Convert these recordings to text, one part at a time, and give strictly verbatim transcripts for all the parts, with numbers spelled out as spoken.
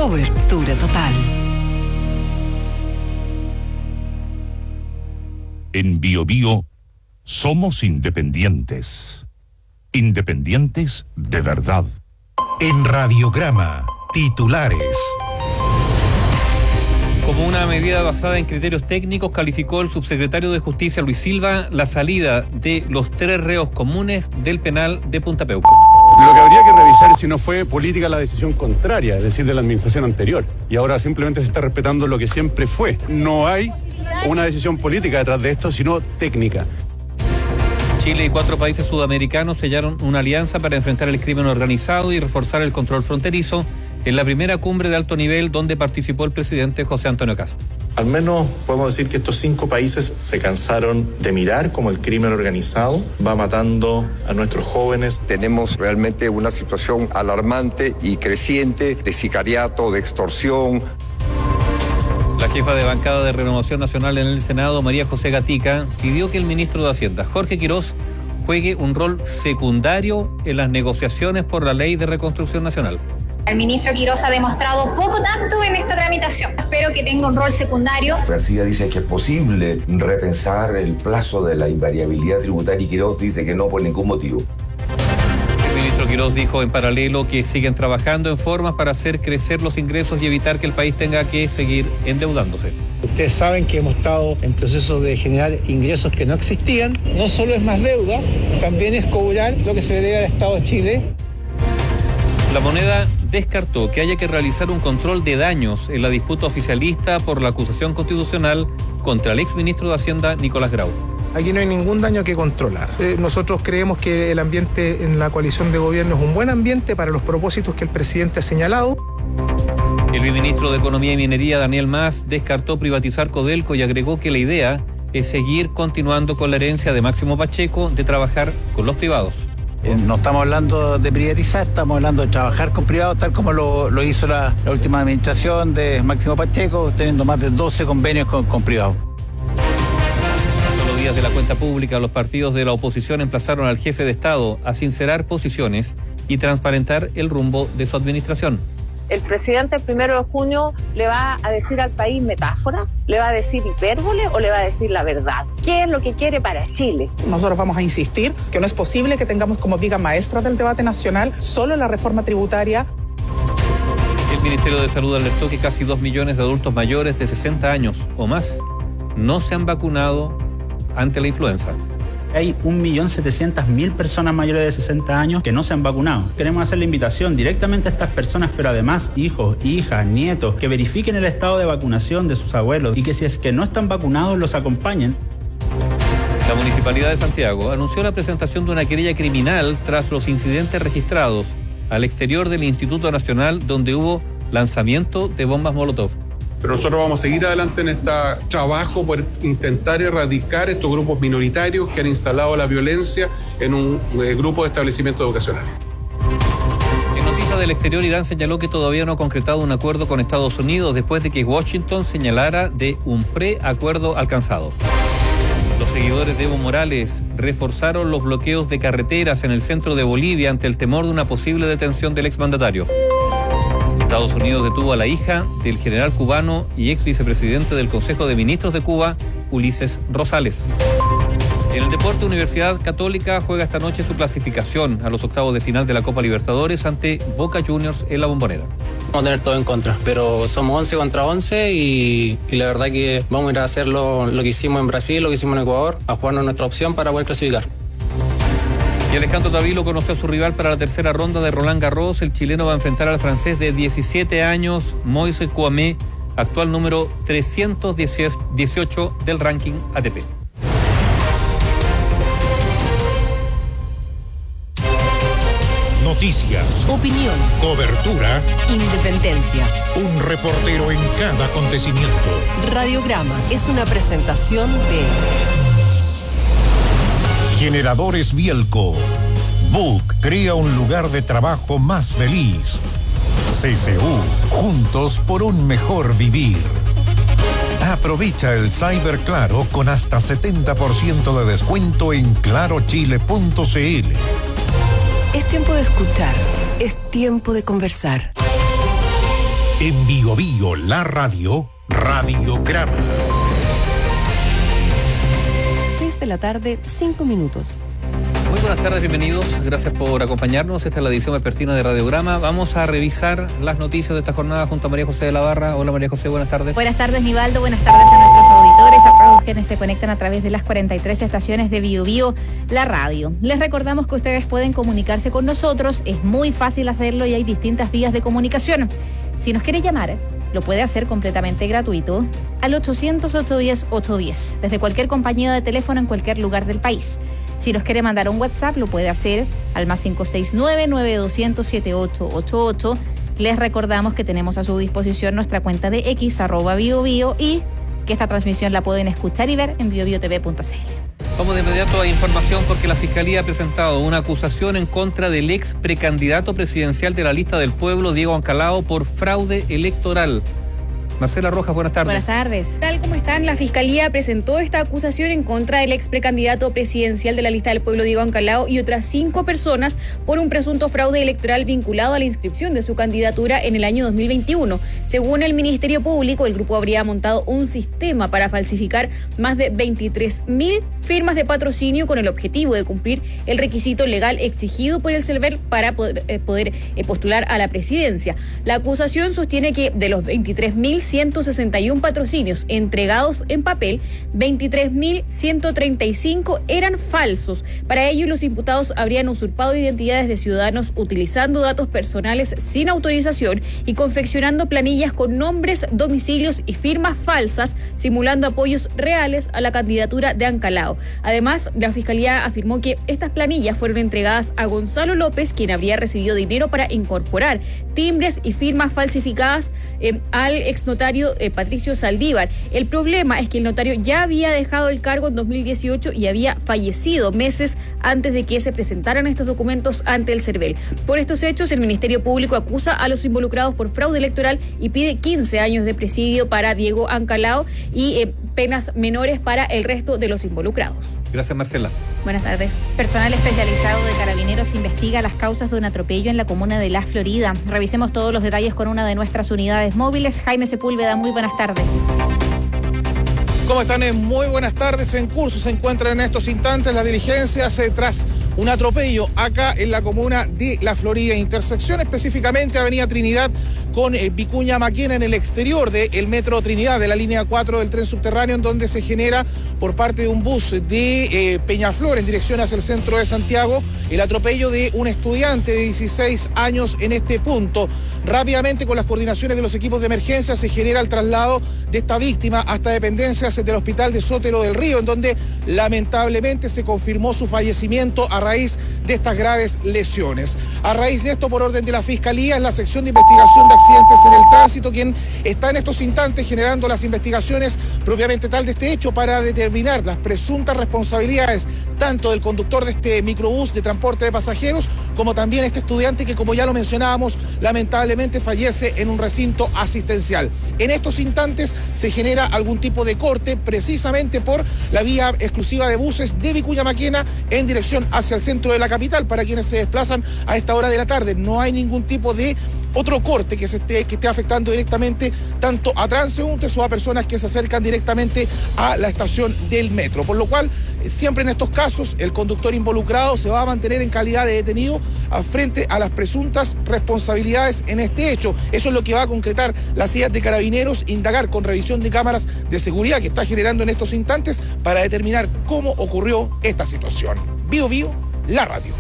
Cobertura total. En Bio Bio somos independientes. Independientes de verdad. En Radiograma, titulares. Como una medida basada en criterios técnicos, calificó el subsecretario de Justicia, Luis Silva, la salida de los tres reos comunes del penal de Punta Peuco. Lo que habría que revisar si no fue política la decisión contraria, es decir, de la administración anterior. Y ahora simplemente se está respetando lo que siempre fue. No hay una decisión política detrás de esto, sino técnica. Chile y cuatro países sudamericanos sellaron una alianza para enfrentar el crimen organizado y reforzar el control fronterizo en la primera cumbre de alto nivel donde participó el presidente José Antonio Kast. Al menos podemos decir que estos cinco países se cansaron de mirar cómo el crimen organizado va matando a nuestros jóvenes. Tenemos realmente una situación alarmante y creciente de sicariato, de extorsión. La jefa de bancada de Renovación Nacional en el Senado, María José Gatica, pidió que el ministro de Hacienda, Jorge Quirós, juegue un rol secundario en las negociaciones por la Ley de Reconstrucción Nacional. El ministro Quirós ha demostrado poco tacto en esta tramitación. Espero que tenga un rol secundario. García dice que es posible repensar el plazo de la invariabilidad tributaria y Quirós dice que no por ningún motivo. El ministro Quirós dijo en paralelo que siguen trabajando en formas para hacer crecer los ingresos y evitar que el país tenga que seguir endeudándose. Ustedes saben que hemos estado en proceso de generar ingresos que no existían. No solo es más deuda, también es cobrar lo que se le debe al Estado de Chile. La Moneda descartó que haya que realizar un control de daños en la disputa oficialista por la acusación constitucional contra el exministro de Hacienda, Nicolás Grau. Aquí no hay ningún daño que controlar. Eh, nosotros creemos que el ambiente en la coalición de gobierno es un buen ambiente para los propósitos que el presidente ha señalado. El ministro de Economía y Minería, Daniel Mas, descartó privatizar Codelco y agregó que la idea es seguir continuando con la herencia de Máximo Pacheco de trabajar con los privados. Eh, no estamos hablando de privatizar, estamos hablando de trabajar con privados, tal como lo, lo hizo la, la última administración de Máximo Pacheco, teniendo más de doce convenios con, con privados. A solo días de la cuenta pública, los partidos de la oposición emplazaron al jefe de Estado a sincerar posiciones y transparentar el rumbo de su administración. El presidente el primero de junio le va a decir al país metáforas, le va a decir hipérbole o le va a decir la verdad. ¿Qué es lo que quiere para Chile? Nosotros vamos a insistir que no es posible que tengamos como viga maestra del debate nacional solo la reforma tributaria. El Ministerio de Salud alertó que casi dos millones de adultos mayores de sesenta años o más no se han vacunado ante la influenza. Hay un millón setecientas mil personas mayores de sesenta años que no se han vacunado. Queremos hacer la invitación directamente a estas personas, pero además hijos, hijas, nietos, que verifiquen el estado de vacunación de sus abuelos y que si es que no están vacunados los acompañen. La Municipalidad de Santiago anunció la presentación de una querella criminal tras los incidentes registrados al exterior del Instituto Nacional donde hubo lanzamiento de bombas Molotov. Pero nosotros vamos a seguir adelante en este trabajo por intentar erradicar estos grupos minoritarios que han instalado la violencia en un eh, grupo de establecimientos educacionales. En noticias del exterior, Irán señaló que todavía no ha concretado un acuerdo con Estados Unidos después de que Washington señalara de un preacuerdo alcanzado. Los seguidores de Evo Morales reforzaron los bloqueos de carreteras en el centro de Bolivia ante el temor de una posible detención del exmandatario. Estados Unidos detuvo a la hija del general cubano y ex vicepresidente del Consejo de Ministros de Cuba, Ulises Rosales. En el deporte, Universidad Católica juega esta noche su clasificación a los octavos de final de la Copa Libertadores ante Boca Juniors en la Bombonera. Vamos a tener todo en contra, pero somos once contra once y, y la verdad que vamos a ir a hacer lo, lo que hicimos en Brasil, lo que hicimos en Ecuador, a jugarnos nuestra opción para poder clasificar. Y Alejandro Tavilo conoció a su rival para la tercera ronda de Roland Garros. El chileno va a enfrentar al francés de diecisiete años, Moise Kouamé, actual número trescientos dieciocho del ranking A T P. Noticias, opinión, cobertura, independencia. Un reportero en cada acontecimiento. Radiograma es una presentación de Generadores Bielco. Book crea un lugar de trabajo más feliz. C C U, juntos por un mejor vivir. Aprovecha el Cyber Claro con hasta setenta por ciento de descuento en claro chile punto c l. Es tiempo de escuchar, es tiempo de conversar. En Bio Bio, la radio, Radiograma. seis de la tarde, cinco minutos. Muy buenas tardes, bienvenidos. Gracias por acompañarnos. Esta es la edición vespertina de Radiograma. Vamos a revisar las noticias de esta jornada junto a María José de la Barra. Hola María José, buenas tardes. Buenas tardes, Nivaldo. Buenas tardes a nuestros auditores, a todos quienes se conectan a través de las cuarenta y tres estaciones de Bio Bio, la radio. Les recordamos que ustedes pueden comunicarse con nosotros. Es muy fácil hacerlo y hay distintas vías de comunicación. Si nos quiere llamar, lo puede hacer completamente gratuito al ochocientos, ochocientos diez, ochocientos diez, desde cualquier compañía de teléfono en cualquier lugar del país. Si nos quiere mandar un WhatsApp, lo puede hacer al más cinco seis nueve, nueve dos cero cero, siete ocho ocho ocho. Les recordamos que tenemos a su disposición nuestra cuenta de X, arroba BioBio, y que esta transmisión la pueden escuchar y ver en bio bio t v punto c l. Vamos de inmediato a información porque la Fiscalía ha presentado una acusación en contra del ex precandidato presidencial de la Lista del Pueblo, Diego Ancalao, por fraude electoral. Marcela Rojas, buenas tardes. Buenas tardes. Tal como están, la Fiscalía presentó esta acusación en contra del ex precandidato presidencial de la Lista del Pueblo, Diego Ancalao, y otras cinco personas por un presunto fraude electoral vinculado a la inscripción de su candidatura en el año dos mil veintiuno. Según el Ministerio Público, el grupo habría montado un sistema para falsificar más de veintitrés mil firmas de patrocinio con el objetivo de cumplir el requisito legal exigido por el CERVEL para poder, eh, poder eh, postular a la presidencia. La acusación sostiene que de los veintitrés mil ciento sesenta y uno patrocinios entregados en papel, veintitrés mil ciento treinta y cinco eran falsos. Para ello, los imputados habrían usurpado identidades de ciudadanos utilizando datos personales sin autorización y confeccionando planillas con nombres, domicilios y firmas falsas, simulando apoyos reales a la candidatura de Ancalao. Además, la Fiscalía afirmó que estas planillas fueron entregadas a Gonzalo López, quien habría recibido dinero para incorporar timbres y firmas falsificadas eh, al exnotario Eh, Patricio Saldívar. El problema es que el notario ya había dejado el cargo en dos mil dieciocho y había fallecido meses antes de que se presentaran estos documentos ante el CERVEL. Por estos hechos, el Ministerio Público acusa a los involucrados por fraude electoral y pide quince años de presidio para Diego Ancalao y eh, penas menores para el resto de los involucrados. Gracias, Marcela. Buenas tardes. Personal especializado de Carabineros investiga las causas de un atropello en la comuna de La Florida. Revisemos todos los detalles con una de nuestras unidades móviles. Jaime Sepúlveda, muy buenas tardes. ¿Cómo están? Muy buenas tardes. En curso se encuentran en estos instantes las diligencias eh, tras un atropello acá en la comuna de La Florida. Intersección específicamente Avenida Trinidad con eh, Vicuña Maquena en el exterior del Metro Trinidad, de la línea cuatro del tren subterráneo, en donde se genera por parte de un bus de eh, Peñaflor en dirección hacia el centro de Santiago el atropello de un estudiante de dieciséis años en este punto. Rápidamente, con las coordinaciones de los equipos de emergencia, se genera el traslado de esta víctima hasta dependencias del Hospital de Sotero del Río, en donde lamentablemente se confirmó su fallecimiento a raíz de estas graves lesiones. A raíz de esto, por orden de la Fiscalía, es la sección de investigación de accidentes en el tránsito quien está en estos instantes generando las investigaciones propiamente tal de este hecho para determinar las presuntas responsabilidades tanto del conductor de este microbús de transporte de pasajeros como también este estudiante que, como ya lo mencionábamos, lamentablemente fallece en un recinto asistencial. En estos instantes se genera algún tipo de corte precisamente por la vía exclusiva de buses de Vicuña Maquena en dirección hacia el centro de la capital para quienes se desplazan a esta hora de la tarde. No hay ningún tipo de otro corte que se esté, que esté afectando directamente tanto a transeúntes o a personas que se acercan directamente a la estación del metro. Por lo cual, siempre en estos casos, el conductor involucrado se va a mantener en calidad de detenido frente a las presuntas responsabilidades en este hecho. Eso es lo que va a concretar la C I A T de Carabineros, indagar con revisión de cámaras de seguridad que está generando en estos instantes para determinar cómo ocurrió esta situación. Bio Bio, la radio.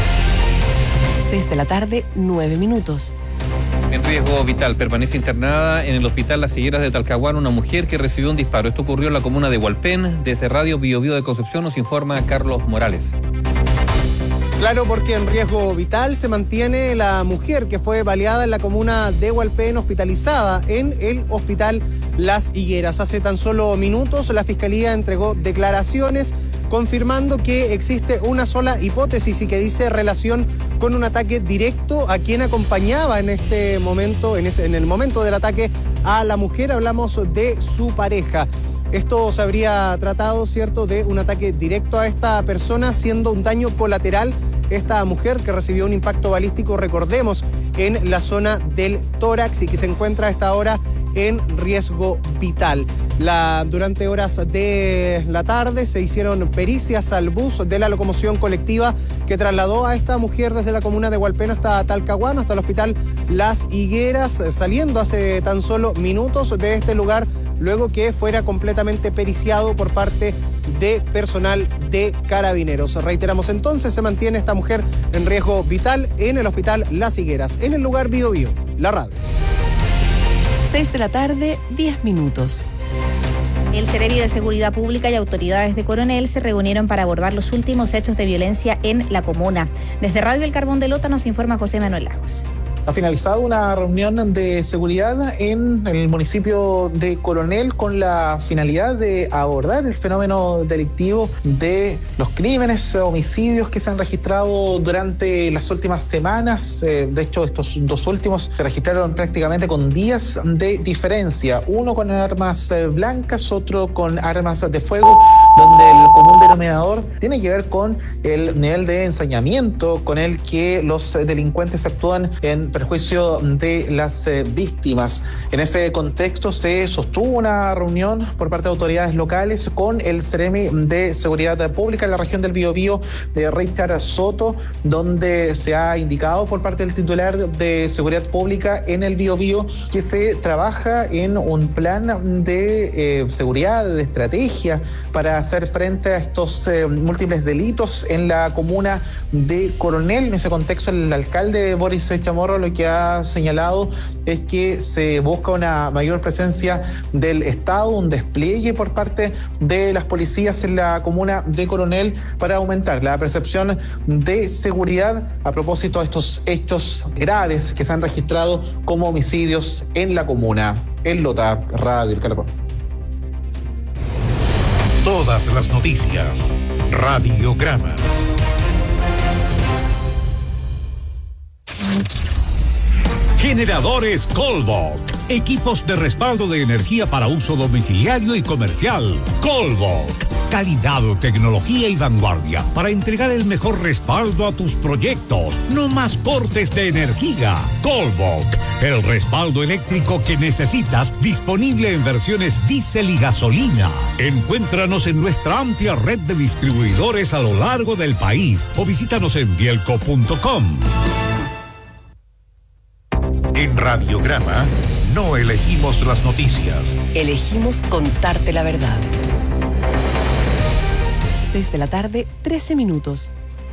seis de la tarde, nueve minutos. En riesgo vital, permanece internada en el hospital Las Higueras de Talcahuano una mujer que recibió un disparo. Esto ocurrió en la comuna de Hualpén. Desde Radio Bio Bio de Concepción nos informa Carlos Morales. Claro, porque en riesgo vital se mantiene la mujer que fue baleada en la comuna de Hualpén, hospitalizada en el hospital Las Higueras. Hace tan solo minutos la Fiscalía entregó declaraciones confirmando que existe una sola hipótesis y que dice relación con un ataque directo a quien acompañaba en este momento, en, ese, en el momento del ataque a la mujer. Hablamos de su pareja. Esto se habría tratado, ¿cierto?, de un ataque directo a esta persona, siendo un daño colateral esta mujer que recibió un impacto balístico, recordemos, en la zona del tórax y que se encuentra a esta hora en riesgo vital. La, durante horas de la tarde se hicieron pericias al bus de la locomoción colectiva que trasladó a esta mujer desde la comuna de Hualpeno hasta Talcahuano, hasta el hospital Las Higueras, saliendo hace tan solo minutos de este lugar, luego que fuera completamente periciado por parte de personal de Carabineros. Reiteramos entonces, se mantiene esta mujer en riesgo vital en el hospital Las Higueras, en el lugar Bío Bío, la radio. seis de la tarde, diez minutos. El Ceremi de Seguridad Pública y autoridades de Coronel se reunieron para abordar los últimos hechos de violencia en la comuna. Desde Radio El Carbón de Lota nos informa José Manuel Lagos. Ha finalizado una reunión de seguridad en el municipio de Coronel con la finalidad de abordar el fenómeno delictivo de los crímenes, homicidios que se han registrado durante las últimas semanas. De hecho, estos dos últimos se registraron prácticamente con días de diferencia. Uno con armas blancas, otro con armas de fuego, donde el común denominador tiene que ver con el nivel de ensañamiento con el que los delincuentes actúan en perjuicio de las eh, víctimas. En ese contexto se sostuvo una reunión por parte de autoridades locales con el Ceremi de Seguridad Pública en la región del Biobío de Richard Soto, donde se ha indicado por parte del titular de Seguridad Pública en el Biobío que se trabaja en un plan de eh, seguridad, de estrategia para hacer frente a estos eh, múltiples delitos en la comuna de Coronel. En ese contexto, el alcalde Boris Chamorro lo que ha señalado es que se busca una mayor presencia del Estado, un despliegue por parte de las policías en la comuna de Coronel para aumentar la percepción de seguridad a propósito de estos hechos graves que se han registrado como homicidios en la comuna. En Lota, Radio El Carbón. Todas las noticias. Radiograma. Generadores Colbok. Equipos de respaldo de energía para uso domiciliario y comercial. Colbok. Calidad, tecnología y vanguardia para entregar el mejor respaldo a tus proyectos. No más cortes de energía. Colbok. El respaldo eléctrico que necesitas, disponible en versiones diésel y gasolina. Encuéntranos en nuestra amplia red de distribuidores a lo largo del país o visítanos en bielco punto com. En Radiograma no elegimos las noticias. Elegimos contarte la verdad. seis de la tarde, trece minutos.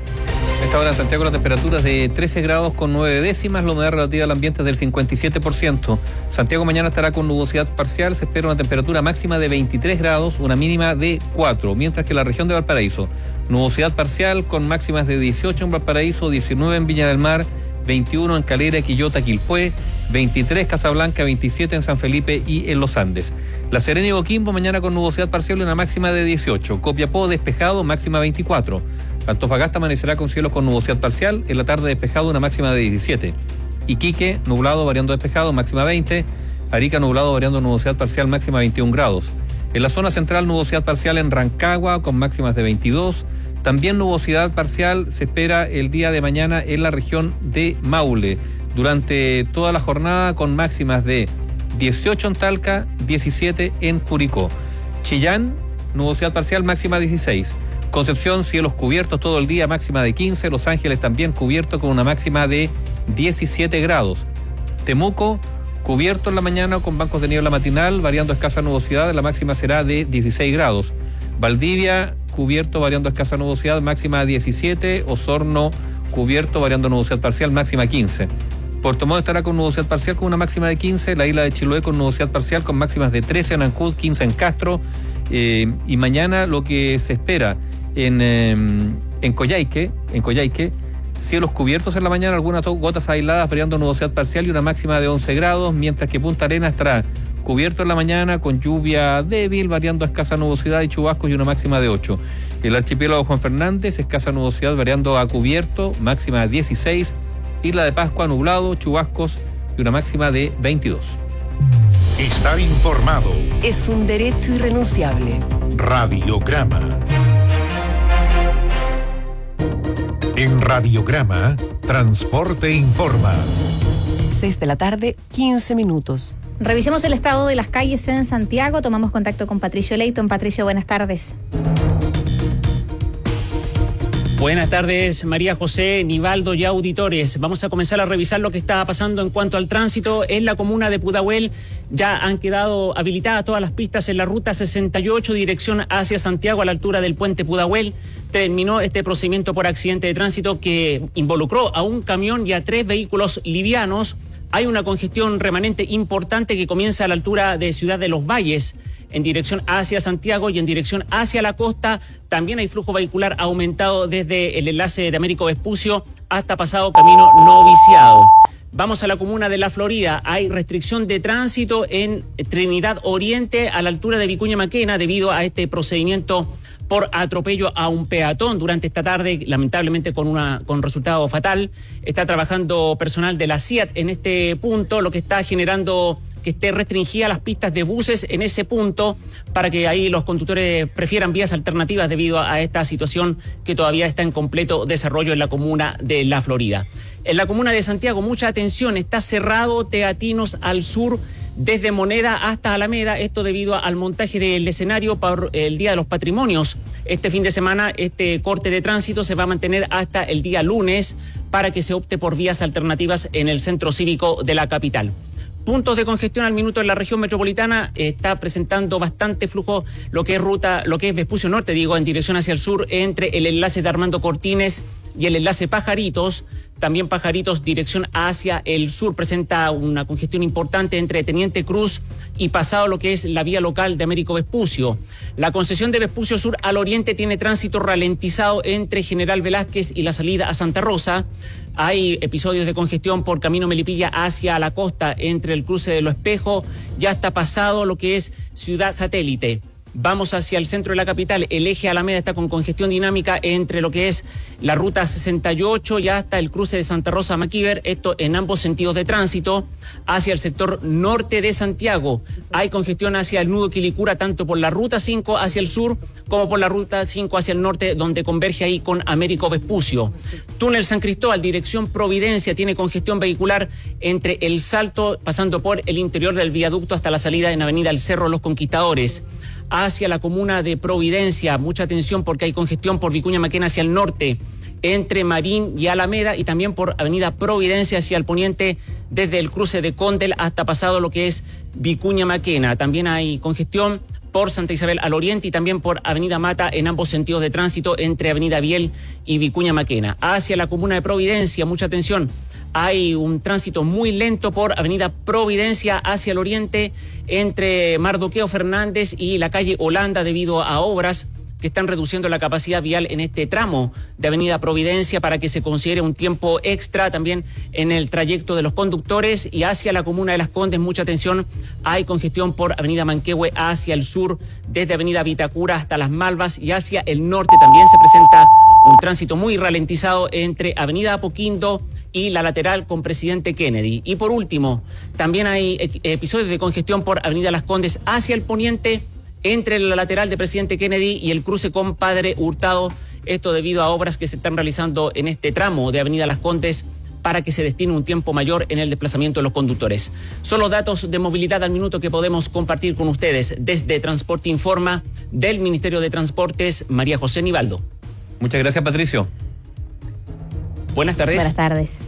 A esta hora en Santiago la temperatura es de trece grados con nueve décimas, la humedad relativa al ambiente es del cincuenta y siete por ciento. Santiago mañana estará con nubosidad parcial, se espera una temperatura máxima de veintitrés grados, una mínima de cuatro, mientras que la región de Valparaíso, nubosidad parcial con máximas de dieciocho en Valparaíso, diecinueve en Viña del Mar, veintiuno en Calera, Quillota, Quilpué, veintitrés Casablanca, veintisiete en San Felipe y en Los Andes. La Serena y Coquimbo mañana con nubosidad parcial y una máxima de dieciocho. Copiapó despejado, máxima veinticuatro. Antofagasta amanecerá con cielos con nubosidad parcial, en la tarde despejado, una máxima de diecisiete. Iquique nublado variando despejado, máxima veinte. Arica nublado variando nubosidad parcial, máxima veintiún grados. En la zona central nubosidad parcial en Rancagua con máximas de veintidós. También nubosidad parcial se espera el día de mañana en la región de Maule. Durante toda la jornada con máximas de dieciocho en Talca, diecisiete en Curicó. Chillán, nubosidad parcial, máxima dieciséis. Concepción, cielos cubiertos todo el día, máxima de quince. Los Ángeles también cubierto con una máxima de diecisiete grados. Temuco, cubierto en la mañana con bancos de niebla matinal, variando escasa nubosidad, la máxima será de dieciséis grados. Valdivia, cubierto variando escasa nubosidad, máxima diecisiete. Osorno, cubierto variando nubosidad parcial, máxima quince. Puerto Montt estará con nubosidad parcial con una máxima de quince. La isla de Chiloé con nubosidad parcial con máximas de trece en Ancud, quince en Castro. Eh, y mañana lo que se espera en, eh, en Coyhaique, en Coyhaique, cielos cubiertos en la mañana, algunas gotas aisladas variando nubosidad parcial y una máxima de once grados, mientras que Punta Arenas estará cubierto en la mañana con lluvia débil, variando escasa nubosidad y chubascos y una máxima de ocho. El archipiélago Juan Fernández, escasa nubosidad variando a cubierto, máxima de dieciséis. Isla de Pascua, nublado, chubascos y una máxima de veintidós. Estar informado es un derecho irrenunciable. Radiograma. En Radiograma, Transporte Informa. seis de la tarde, quince minutos. Revisemos el estado de las calles en Santiago. Tomamos contacto con Patricio Leighton. Patricio, buenas tardes. Buenas tardes, María José, Nivaldo y auditores. Vamos a comenzar a revisar lo que está pasando en cuanto al tránsito en la comuna de Pudahuel. Ya han quedado habilitadas todas las pistas en la ruta sesenta y ocho, dirección hacia Santiago, a la altura del puente Pudahuel. Terminó este procedimiento por accidente de tránsito que involucró a un camión y a tres vehículos livianos. Hay una congestión remanente importante que comienza a la altura de Ciudad de los Valles, en dirección hacia Santiago, y en dirección hacia la costa. También hay flujo vehicular aumentado desde el enlace de Américo Vespucio hasta pasado Camino No Viciado. Vamos a la comuna de La Florida. Hay restricción de tránsito en Trinidad Oriente a la altura de Vicuña Maquena debido a este procedimiento por atropello a un peatón durante esta tarde, lamentablemente con una con resultado fatal. Está trabajando personal de la C I A T en este punto, lo que está generando que esté restringida las pistas de buses en ese punto para que ahí los conductores prefieran vías alternativas debido a esta situación que todavía está en completo desarrollo en la comuna de La Florida. En la comuna de Santiago, mucha atención, está cerrado Teatinos al sur desde Moneda hasta Alameda, esto debido al montaje del escenario por el Día de los Patrimonios. Este fin de semana, este corte de tránsito se va a mantener hasta el día lunes para que se opte por vías alternativas en el centro cívico de la capital. Puntos de congestión al minuto en la región metropolitana, está presentando bastante flujo lo que es ruta, lo que es Vespucio Norte, digo, en dirección hacia el sur, entre el enlace de Armando Cortines y el enlace Pajaritos. También Pajaritos, dirección hacia el sur, presenta una congestión importante entre Teniente Cruz y pasado lo que es la vía local de Américo Vespucio. La concesión de Vespucio Sur al oriente tiene tránsito ralentizado entre General Velázquez y la salida a Santa Rosa. Hay episodios de congestión por Camino Melipilla hacia la costa entre el cruce de Lo Espejo. Ya está pasado lo que es Ciudad Satélite. Vamos hacia el centro de la capital. El eje Alameda está con congestión dinámica entre lo que es la ruta sesenta y ocho y hasta el cruce de Santa Rosa a Maquíver. Esto en ambos sentidos de tránsito. Hacia el sector norte de Santiago hay congestión hacia el nudo Quilicura, tanto por la ruta cinco hacia el sur como por la ruta cinco hacia el norte, donde converge ahí con Américo Vespucio. Túnel San Cristóbal, dirección Providencia, tiene congestión vehicular entre El Salto, pasando por el interior del viaducto hasta la salida en Avenida El Cerro Los Conquistadores. Hacia la comuna de Providencia, mucha atención porque hay congestión por Vicuña Maquena hacia el norte, entre Marín y Alameda, y también por Avenida Providencia hacia el poniente, desde el cruce de Condel hasta pasado lo que es Vicuña Maquena. También hay congestión por Santa Isabel al oriente y también por Avenida Mata en ambos sentidos de tránsito entre Avenida Biel y Vicuña Maquena. Hacia la comuna de Providencia, mucha atención. Hay un tránsito muy lento por Avenida Providencia hacia el oriente entre Mardoqueo Fernández y la calle Holanda debido a obras que están reduciendo la capacidad vial en este tramo de Avenida Providencia para que se considere un tiempo extra también en el trayecto de los conductores. Y hacia la comuna de Las Condes, mucha atención, hay congestión por Avenida Manquehue hacia el sur, desde Avenida Vitacura hasta Las Malvas, y hacia el norte también se presenta un tránsito muy ralentizado entre Avenida Apoquindo y la lateral con Presidente Kennedy. Y por último, también hay episodios de congestión por Avenida Las Condes hacia el poniente, entre la lateral de Presidente Kennedy y el cruce con Padre Hurtado, esto debido a obras que se están realizando en este tramo de Avenida Las Condes para que se destine un tiempo mayor en el desplazamiento de los conductores. Son los datos de movilidad al minuto que podemos compartir con ustedes desde Transporte Informa del Ministerio de Transportes, María José Nivaldo. Muchas gracias, Patricio. Buenas tardes. Buenas tardes.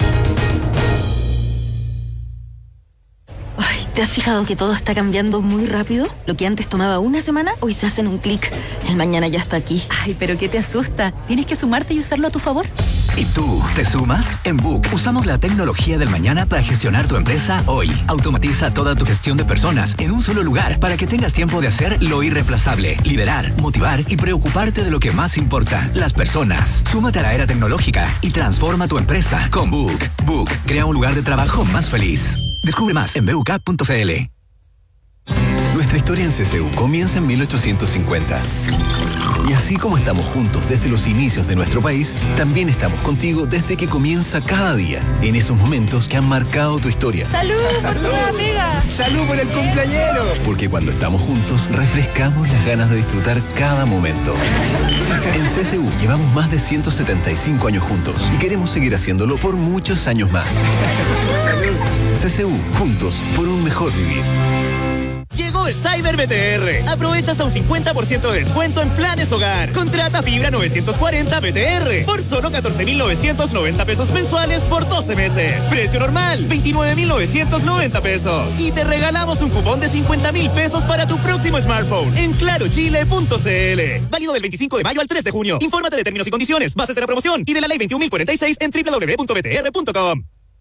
Ay, ¿te has fijado que todo está cambiando muy rápido? Lo que antes tomaba una semana, hoy se hace en un clic. El mañana ya está aquí. Ay, pero ¿qué te asusta? Tienes que sumarte y usarlo a tu favor. ¿Y tú, te sumas? En Book usamos la tecnología del mañana para gestionar tu empresa hoy. Automatiza toda tu gestión de personas en un solo lugar para que tengas tiempo de hacer lo irreemplazable, liderar, motivar y preocuparte de lo que más importa, las personas. Súmate a la era tecnológica y transforma tu empresa con Book. Book crea un lugar de trabajo más feliz. Descubre más en b u k punto c l. Nuestra historia en C C U comienza en mil ochocientos cincuenta. Y así como estamos juntos desde los inicios de nuestro país, también estamos contigo desde que comienza cada día, en esos momentos que han marcado tu historia. ¡Salud por tu nueva pega! ¡Salud por el cumpleañero! Porque cuando estamos juntos, refrescamos las ganas de disfrutar cada momento. En C S U llevamos más de ciento setenta y cinco años juntos y queremos seguir haciéndolo por muchos años más. ¡Salud! C S U, juntos por un mejor vivir. Llegó el Cyber B T R. Aprovecha hasta un cincuenta por ciento de descuento en planes hogar. Contrata fibra novecientos cuarenta B T R por solo catorce mil novecientos noventa pesos mensuales por doce meses. Precio normal, veintinueve mil novecientos noventa pesos. Y te regalamos un cupón de cincuenta mil pesos para tu próximo smartphone en claro chile punto c l. Válido del veinticinco de mayo al tres de junio. Infórmate de términos y condiciones, bases de la promoción y de la ley veintiún mil cuarenta y seis en doble u doble u doble u punto b t r punto com.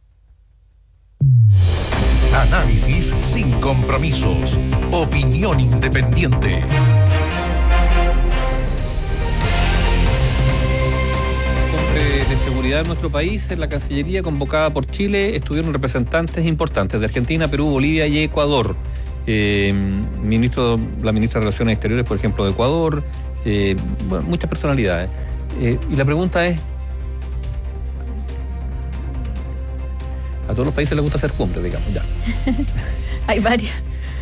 Análisis sin compromisos. Opinión independiente. Cumbre de seguridad en nuestro país, en la Cancillería convocada por Chile, estuvieron representantes importantes de Argentina, Perú, Bolivia y Ecuador. Eh, ministro, la ministra de Relaciones Exteriores, por ejemplo, de Ecuador, eh, bueno, muchas personalidades. Eh, y la pregunta es, a todos los países les gusta hacer cumbres, digamos, ya. Hay varias.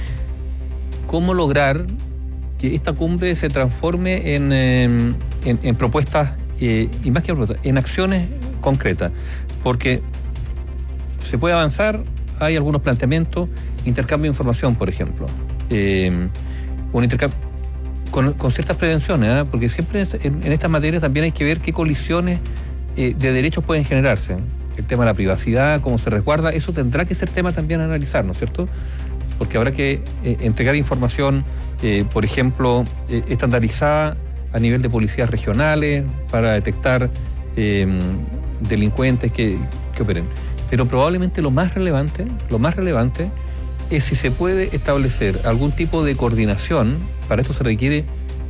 ¿Cómo lograr que esta cumbre se transforme en, en, en propuestas, eh, y más que en propuestas, en acciones concretas? Porque se puede avanzar, hay algunos planteamientos, intercambio de información, por ejemplo. Eh, un intercambio con, con ciertas prevenciones, ¿eh? Porque siempre en, en estas materias también hay que ver qué colisiones eh, de derechos pueden generarse. El tema de la privacidad, cómo se resguarda, eso tendrá que ser tema también a analizar, ¿no es cierto? Porque habrá que eh, entregar información, eh, por ejemplo, eh, estandarizada a nivel de policías regionales para detectar eh, delincuentes que, que operen. Pero probablemente lo más relevante, lo más relevante es si se puede establecer algún tipo de coordinación. Para esto se requiere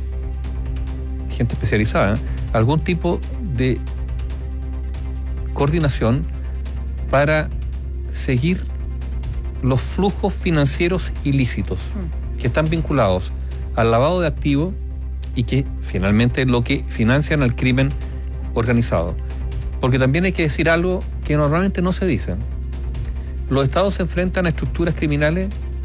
gente especializada, ¿eh? Algún tipo de coordinación para seguir los flujos financieros ilícitos que están vinculados al lavado de activos y que finalmente es lo que financian al crimen organizado. Porque también hay que decir algo que normalmente no se dice. Los estados se enfrentan a estructuras criminales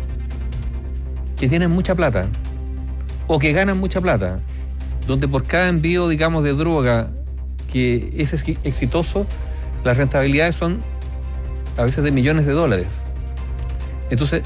que tienen mucha plata o que ganan mucha plata, donde por cada envío, digamos, de droga que es exitoso, las rentabilidades son a veces de millones de dólares. Entonces,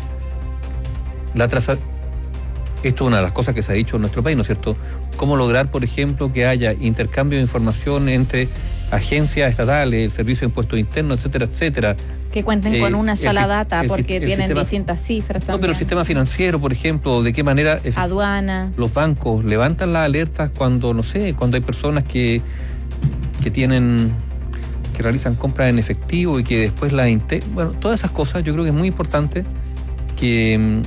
la traza... esto es una de las cosas que se ha dicho en nuestro país, ¿no es cierto? Cómo lograr, por ejemplo, que haya intercambio de información entre agencias estatales, el Servicio de Impuestos Internos, etcétera, etcétera. Que cuenten eh, con una sola el, data, el, porque el tienen sistema, distintas cifras también. No, pero el sistema financiero, por ejemplo, de qué manera... Aduana. Los bancos levantan las alertas cuando, no sé, cuando hay personas que, que tienen... que realizan compras en efectivo y que después las integran. Bueno, todas esas cosas yo creo que es muy importante que,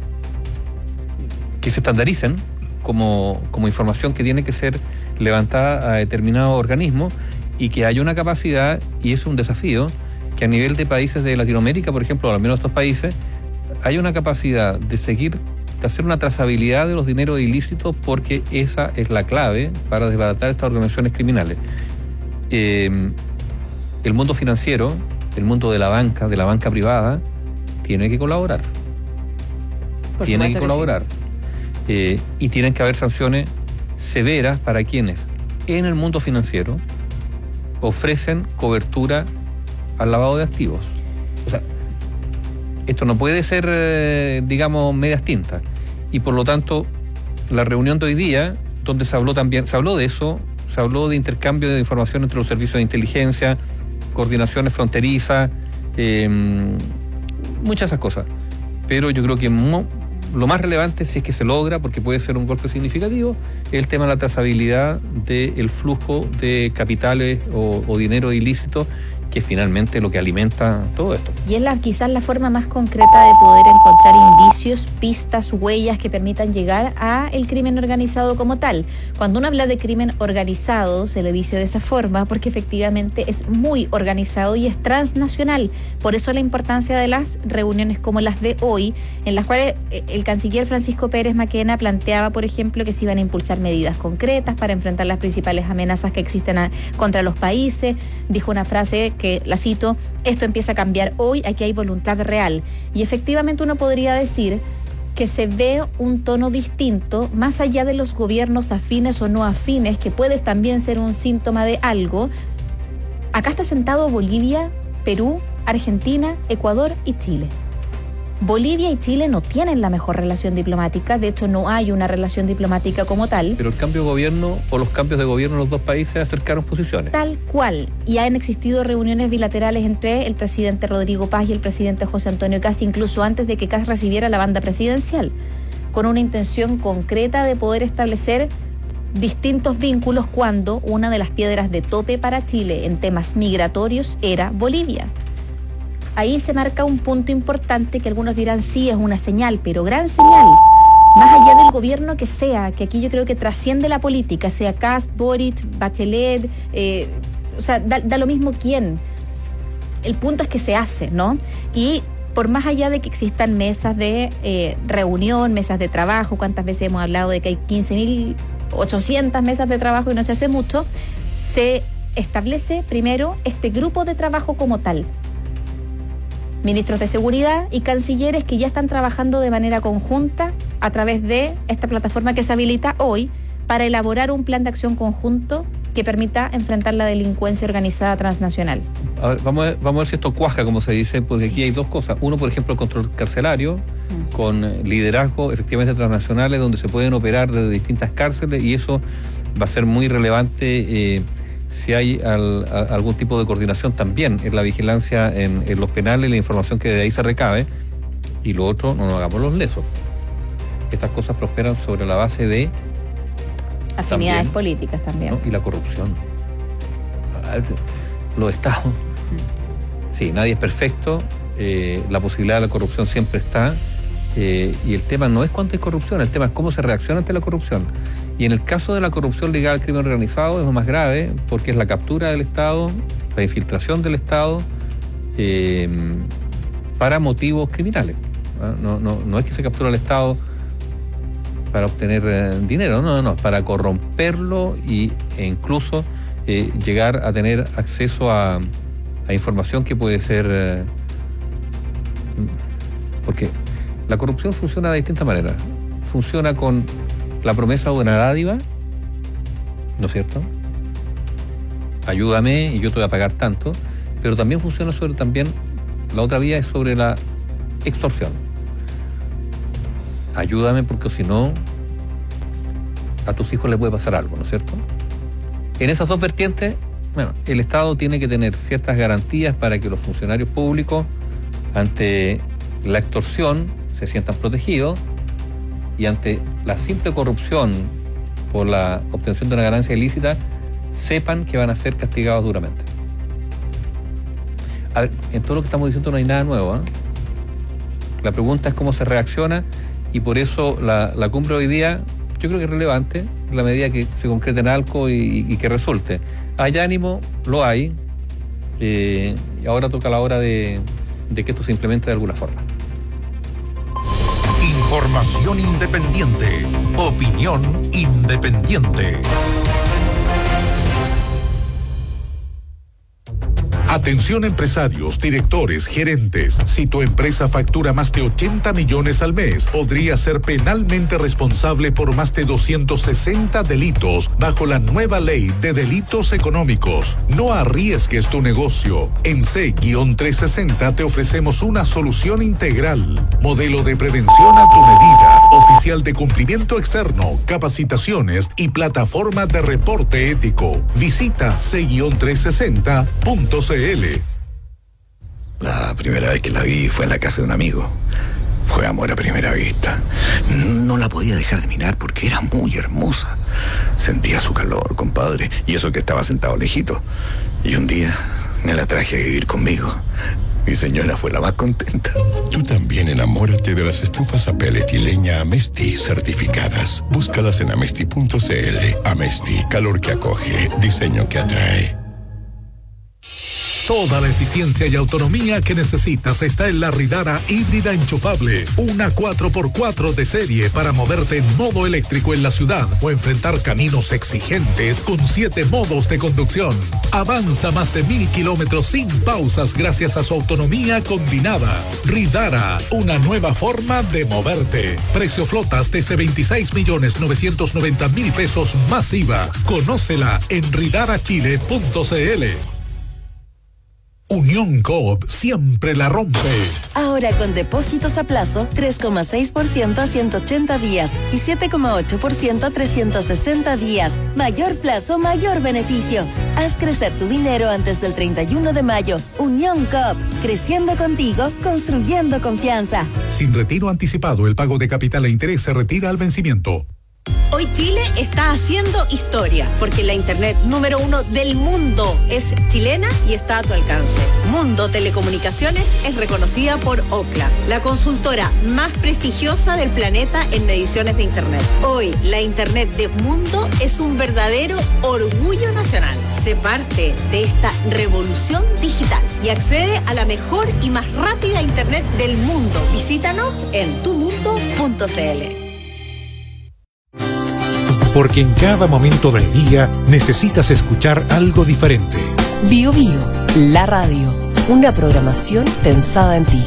que se estandaricen como, como información que tiene que ser levantada a determinado organismo y que haya una capacidad, y es un desafío, que a nivel de países de Latinoamérica, por ejemplo, al menos estos países, hay una capacidad de seguir, de hacer una trazabilidad de los dineros ilícitos, porque esa es la clave para desbaratar estas organizaciones criminales. Eh, el mundo financiero, el mundo de la banca, de la banca privada, tiene que colaborar. Por tiene que colaborar. Que sí. eh, y tienen que haber sanciones severas para quienes en el mundo financiero ofrecen cobertura al lavado de activos. O sea, esto no puede ser, eh, digamos, medias tintas. Y por lo tanto, la reunión de hoy día, donde se habló también, se habló de eso, se habló de intercambio de información entre los servicios de inteligencia, coordinaciones fronterizas, eh, muchas de esas cosas. Pero yo creo que mo, lo más relevante, si es que se logra, porque puede ser un golpe significativo, es el tema de la trazabilidad del flujo de capitales o, o dinero ilícito, que es finalmente lo que alimenta todo esto. Y es la, quizás la forma más concreta de poder encontrar indicios, pistas, huellas que permitan llegar a el crimen organizado como tal. Cuando uno habla de crimen organizado, se le dice de esa forma porque efectivamente es muy organizado y es transnacional. Por eso la importancia de las reuniones como las de hoy, en las cuales el canciller Francisco Pérez Maquena planteaba, por ejemplo, que se iban a impulsar medidas concretas para enfrentar las principales amenazas que existen a, contra los países. Dijo una frase que que, la cito, esto empieza a cambiar hoy, aquí hay voluntad real. Y efectivamente uno podría decir que se ve un tono distinto, más allá de los gobiernos afines o no afines, que puede también ser un síntoma de algo. Acá está sentado Bolivia, Perú, Argentina, Ecuador y Chile. Bolivia y Chile no tienen la mejor relación diplomática, de hecho no hay una relación diplomática como tal. Pero el cambio de gobierno o los cambios de gobierno en los dos países acercaron posiciones. Tal cual. Y han existido reuniones bilaterales entre el presidente Rodrigo Paz y el presidente José Antonio Kast, incluso antes de que Kast recibiera la banda presidencial, con una intención concreta de poder establecer distintos vínculos cuando una de las piedras de tope para Chile en temas migratorios era Bolivia. Ahí se marca un punto importante que algunos dirán sí es una señal, pero gran señal, más allá del gobierno que sea, que aquí yo creo que trasciende la política, sea Kast, Boric, Bachelet, eh, o sea, da, da lo mismo quién. El punto es que se hace, ¿no? Y por más allá de que existan mesas de eh, reunión, mesas de trabajo, cuántas veces hemos hablado de que hay quince mil ochocientas mesas de trabajo y no se hace mucho, se establece primero este grupo de trabajo como tal. Ministros de Seguridad y cancilleres que ya están trabajando de manera conjunta a través de esta plataforma que se habilita hoy para elaborar un plan de acción conjunto que permita enfrentar la delincuencia organizada transnacional. A ver, vamos, a ver, vamos a ver si esto cuaja, como se dice, porque sí. Aquí hay dos cosas. Uno, por ejemplo, el control carcelario, mm. con liderazgo efectivamente transnacionales, donde se pueden operar desde distintas cárceles, y eso va a ser muy relevante eh, si hay al, a, algún tipo de coordinación también en la vigilancia en, en los penales, la información que de ahí se recabe. Y lo otro, no nos hagamos los lesos. Estas cosas prosperan sobre la base de afinidades también, políticas también, ¿no? Y la corrupción. Los estados, sí, nadie es perfecto, eh, la posibilidad de la corrupción siempre está, eh, y el tema no es cuánto hay corrupción, el tema es cómo se reacciona ante la corrupción. Y en el caso de la corrupción ligada al crimen organizado es lo más grave, porque es la captura del Estado, la infiltración del Estado eh, para motivos criminales. No, no, no es que se captura al Estado para obtener eh, dinero, no, no, no, para corromperlo y, e incluso eh, llegar a tener acceso a, a información que puede ser... Eh, porque la corrupción funciona de distintas maneras. Funciona con la promesa de una dádiva, ¿no es cierto? Ayúdame y yo te voy a pagar tanto, pero también funciona sobre también, la otra vía es sobre la extorsión. Ayúdame porque si no, a tus hijos les puede pasar algo, ¿no es cierto? En esas dos vertientes, bueno, el Estado tiene que tener ciertas garantías para que los funcionarios públicos, ante la extorsión, se sientan protegidos, y ante la simple corrupción por la obtención de una ganancia ilícita, sepan que van a ser castigados duramente. A ver, en todo lo que estamos diciendo no hay nada nuevo, ¿eh? La pregunta es cómo se reacciona, y por eso la, la cumbre hoy día yo creo que es relevante en la medida que se concrete en algo y, y que resulte. Hay ánimo, lo hay, eh, y ahora toca la hora de, de que esto se implemente de alguna forma. Información independiente. Opinión independiente. Atención empresarios, directores, gerentes. Si tu empresa factura más de ochenta millones al mes, podría ser penalmente responsable por más de doscientos sesenta delitos bajo la nueva ley de delitos económicos. No arriesgues tu negocio. En C trescientos sesenta te ofrecemos una solución integral. Modelo de prevención a tu medida. Oficial de cumplimiento externo, capacitaciones y plataforma de reporte ético. Visita C trescientos sesenta punto c l. La primera vez que la vi fue en la casa de un amigo. Fue amor a primera vista. No la podía dejar de mirar porque era muy hermosa. Sentía su calor, compadre, y eso que estaba sentado lejito. Y un día me la traje a vivir conmigo. Mi señora fue la más contenta. Tú también enamórate de las estufas a pellet y leña Amesti certificadas. Búscalas en amesti punto c l. Amesti, calor que acoge, diseño que atrae. Toda la eficiencia y autonomía que necesitas está en la Ridara híbrida enchufable. Una cuatro por cuatro de serie para moverte en modo eléctrico en la ciudad o enfrentar caminos exigentes con siete modos de conducción. Avanza más de mil kilómetros sin pausas gracias a su autonomía combinada. Ridara, una nueva forma de moverte. Precio flotas desde veintiséis millones novecientos noventa mil pesos más I V A. Conócela en ridara chile punto c l. Unión Coop siempre la rompe. Ahora con depósitos a plazo, tres coma seis por ciento a ciento ochenta días y siete coma ocho por ciento a trescientos sesenta días. Mayor plazo, mayor beneficio. Haz crecer tu dinero antes del treinta y uno de mayo. Unión Coop, creciendo contigo, construyendo confianza. Sin retiro anticipado, el pago de capital e interés se retira al vencimiento. Hoy Chile está haciendo historia, porque la internet número uno del mundo es chilena y está a tu alcance. Mundo Telecomunicaciones es reconocida por Ookla, la consultora más prestigiosa del planeta en mediciones de internet. Hoy, la internet de Mundo es un verdadero orgullo nacional. Sé parte de esta revolución digital y accede a la mejor y más rápida internet del mundo. Visítanos en tu mundo punto c l. Porque en cada momento del día necesitas escuchar algo diferente. Bio Bio, la radio, una programación pensada en ti.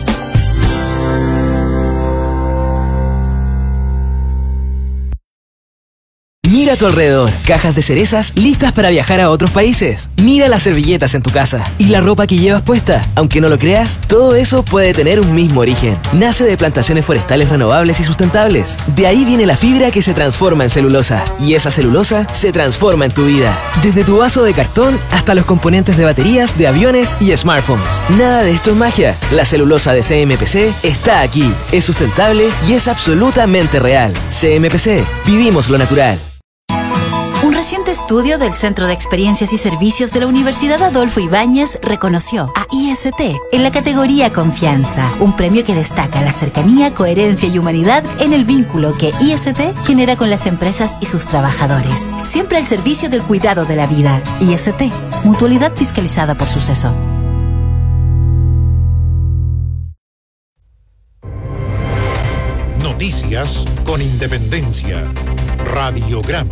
Mira a tu alrededor, cajas de cerezas listas para viajar a otros países. Mira las servilletas en tu casa y la ropa que llevas puesta. Aunque no lo creas, todo eso puede tener un mismo origen. Nace de plantaciones forestales renovables y sustentables. De ahí viene la fibra que se transforma en celulosa. Y esa celulosa se transforma en tu vida. Desde tu vaso de cartón hasta los componentes de baterías, de aviones y smartphones. Nada de esto es magia. La celulosa de C M P C está aquí. Es sustentable y es absolutamente real. C M P C, vivimos lo natural. Un reciente estudio del Centro de Experiencias y Servicios de la Universidad Adolfo Ibáñez reconoció a I S T en la categoría Confianza, un premio que destaca la cercanía, coherencia y humanidad en el vínculo que I S T genera con las empresas y sus trabajadores, siempre al servicio del cuidado de la vida. I S T, mutualidad fiscalizada por Suceso. Noticias con independencia. Radiograma.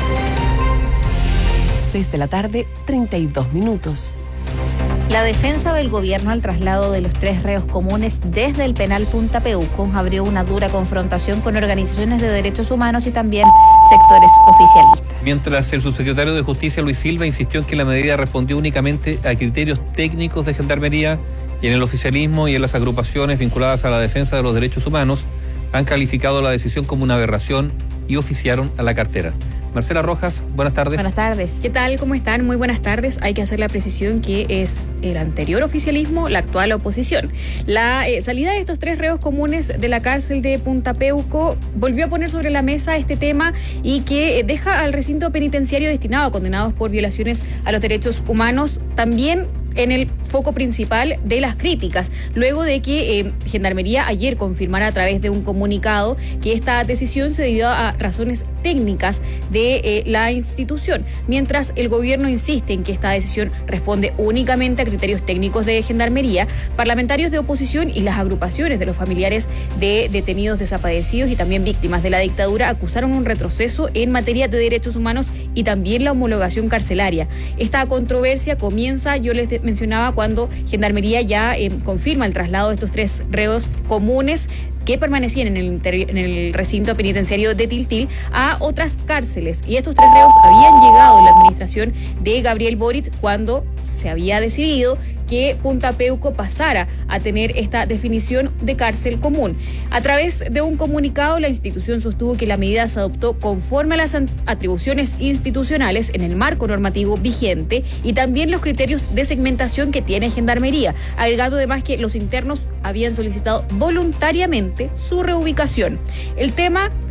seis de la tarde, treinta y dos minutos. La defensa del gobierno al traslado de los tres reos comunes desde el penal Punta Peuco abrió una dura confrontación con organizaciones de derechos humanos y también sectores oficialistas. Mientras el subsecretario de Justicia, Luis Silva, insistió en que la medida respondió únicamente a criterios técnicos de Gendarmería, y en el oficialismo y en las agrupaciones vinculadas a la defensa de los derechos humanos han calificado la decisión como una aberración y oficiaron a la cartera. Marcela Rojas, buenas tardes. Buenas tardes. ¿Qué tal? ¿Cómo están? Muy buenas tardes. Hay que hacer la precisión que es el anterior oficialismo, la actual oposición. La eh, salida de estos tres reos comunes de la cárcel de Punta Peuco volvió a poner sobre la mesa este tema y que eh, deja al recinto penitenciario destinado a condenados por violaciones a los derechos humanos también en el foco principal de las críticas, luego de que eh, Gendarmería ayer confirmara a través de un comunicado que esta decisión se debió a razones técnicas de eh, la institución, mientras el gobierno insiste en que esta decisión responde únicamente a criterios técnicos de Gendarmería. Parlamentarios de oposición y las agrupaciones de los familiares de detenidos desaparecidos y también víctimas de la dictadura acusaron un retroceso en materia de derechos humanos y también la homologación carcelaria. Esta controversia comienza, yo les de- mencionaba, cuando Gendarmería ya eh, confirma el traslado de estos tres reos comunes que permanecían en el, interi- en el recinto penitenciario de Tiltil a otras cárceles. Y estos tres reos habían llegado en la administración de Gabriel Boric cuando se había decidido que Punta Peuco pasara a tener esta definición de cárcel común. A través de un comunicado, la institución sostuvo que la medida se adoptó conforme a las atribuciones institucionales en el marco normativo vigente y también los criterios de segmentación que tiene Gendarmería, agregando además que los internos habían solicitado voluntariamente su reubicación. El tema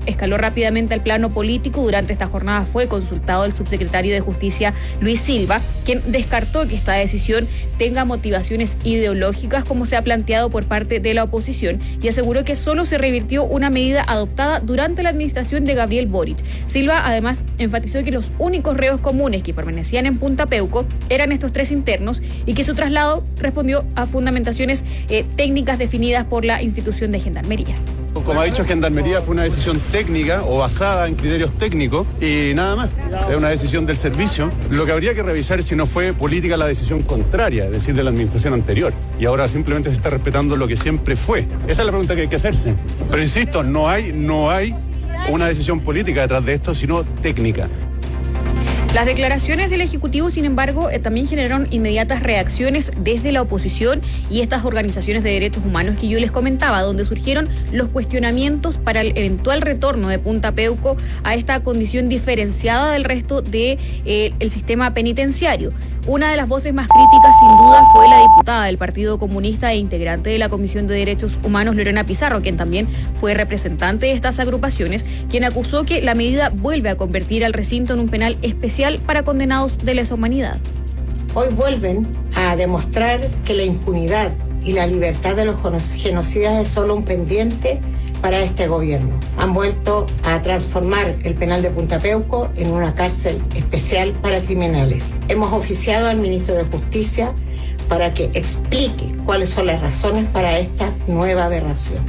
escaló rápidamente al plano político. Durante esta jornada fue consultado el subsecretario de Justicia, Luis Silva, quien descartó que esta decisión tenga motivaciones ideológicas como se ha planteado por parte de la oposición y aseguró que solo se revirtió una medida adoptada durante la administración de Gabriel Boric. Silva además enfatizó que los únicos reos comunes que permanecían en Punta Peuco eran estos tres internos y que su traslado respondió a fundamentaciones eh, técnicas definidas por la institución de Gendarmería. Como ha dicho Gendarmería, fue una decisión técnica o basada en criterios técnicos y nada más. Es una decisión del servicio. Lo que habría que revisar es si no fue política la decisión contraria, es decir, de la administración anterior. Y ahora simplemente se está respetando lo que siempre fue. Esa es la pregunta que hay que hacerse. Pero insisto, no hay, no hay una decisión política detrás de esto, sino técnica. Las declaraciones del Ejecutivo, sin embargo, eh, también generaron inmediatas reacciones desde la oposición y estas organizaciones de derechos humanos que yo les comentaba, donde surgieron los cuestionamientos para el eventual retorno de Punta Peuco a esta condición diferenciada del resto del de, eh, sistema penitenciario. Una de las voces más críticas, sin duda, fue la diputada del Partido Comunista e integrante de la Comisión de Derechos Humanos, Lorena Pizarro, quien también fue representante de estas agrupaciones, quien acusó que la medida vuelve a convertir al recinto en un penal especial para condenados de lesa humanidad. Hoy vuelven a demostrar que la impunidad y la libertad de los genocidas es solo un pendiente para este gobierno. Han vuelto a transformar el penal de Punta Peuco en una cárcel especial para criminales. Hemos oficiado al ministro de Justicia para que explique cuáles son las razones para esta nueva aberración.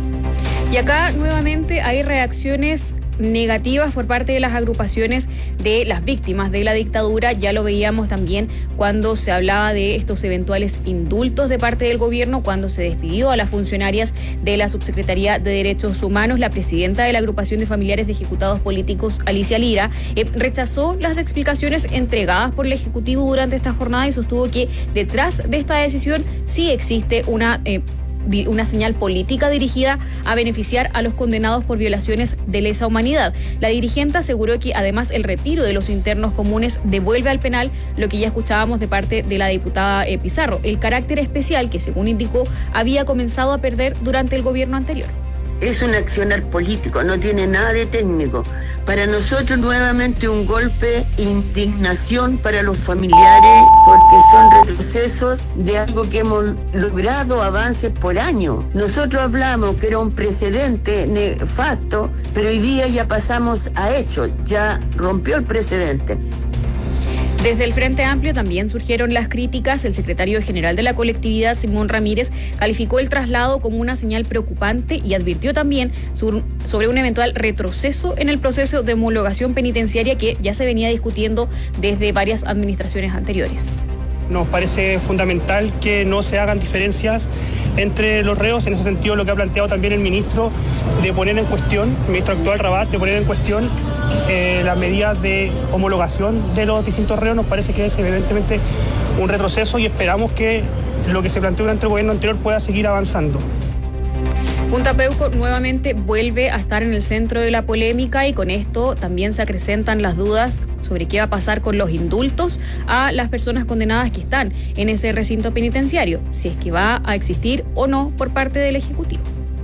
Y acá nuevamente hay reacciones negativas por parte de las agrupaciones de las víctimas de la dictadura. Ya lo veíamos también cuando se hablaba de estos eventuales indultos de parte del gobierno, cuando se despidió a las funcionarias de la Subsecretaría de Derechos Humanos. La presidenta de la agrupación de familiares de ejecutados políticos, Alicia Lira, eh, rechazó las explicaciones entregadas por el Ejecutivo durante esta jornada y sostuvo que detrás de esta decisión sí existe una eh, una señal política dirigida a beneficiar a los condenados por violaciones de lesa humanidad. La dirigente aseguró que además el retiro de los internos comunes devuelve al penal lo que ya escuchábamos de parte de la diputada eh, Pizarro, el carácter especial que, según indicó, había comenzado a perder durante el gobierno anterior. Es un accionar político, no tiene nada de técnico. Para nosotros nuevamente un golpe, indignación para los familiares, porque son retrocesos de algo que hemos logrado avances por año. Nosotros hablamos que era un precedente nefasto, pero hoy día ya pasamos a hechos, ya rompió el precedente. Desde el Frente Amplio también surgieron las críticas. El secretario general de la colectividad, Simón Ramírez, calificó el traslado como una señal preocupante y advirtió también sobre un eventual retroceso en el proceso de homologación penitenciaria que ya se venía discutiendo desde varias administraciones anteriores. Nos parece fundamental que no se hagan diferencias entre los reos. En ese sentido, lo que ha planteado también el ministro de poner en cuestión, el ministro actual Rabat, de poner en cuestión eh, las medidas de homologación de los distintos reos, nos parece que es evidentemente un retroceso y esperamos que lo que se planteó durante el gobierno anterior pueda seguir avanzando. Punta Peuco nuevamente vuelve a estar en el centro de la polémica y con esto también se acrecentan las dudas sobre qué va a pasar con los indultos a las personas condenadas que están en ese recinto penitenciario, si es que va a existir o no por parte del Ejecutivo.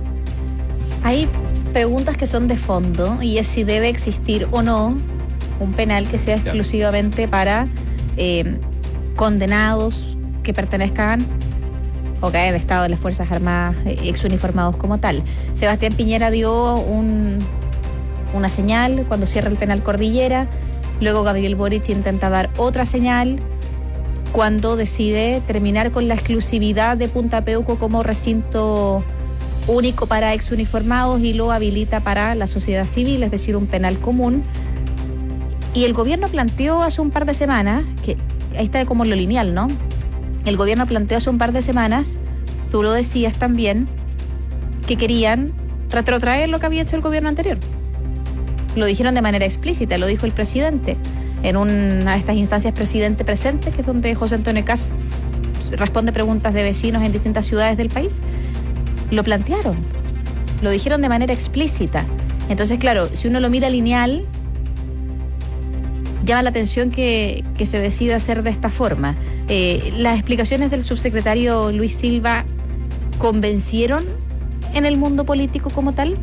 Hay preguntas que son de fondo y es si debe existir o no un penal que sea exclusivamente para eh, condenados que pertenezcan o que hayan estado en las Fuerzas Armadas exuniformados como tal. Sebastián Piñera dio un, una señal cuando cierra el penal Cordillera, luego Gabriel Boric intenta dar otra señal cuando decide terminar con la exclusividad de Punta Peuco como recinto único para exuniformados y lo habilita para la sociedad civil, es decir, un penal común. Y el gobierno planteó hace un par de semanas, que ahí está como lo lineal, ¿no? El gobierno planteó hace un par de semanas, tú lo decías también, que querían retrotraer lo que había hecho el gobierno anterior. Lo dijeron de manera explícita, lo dijo el presidente en una de estas instancias presidente presente, que es donde José Antonio Kast responde preguntas de vecinos en distintas ciudades del país. Lo plantearon, lo dijeron de manera explícita. Entonces, claro, si uno lo mira lineal, llama la atención que, que se decida hacer de esta forma. Eh, las explicaciones del subsecretario Luis Silva convencieron en el mundo político como tal.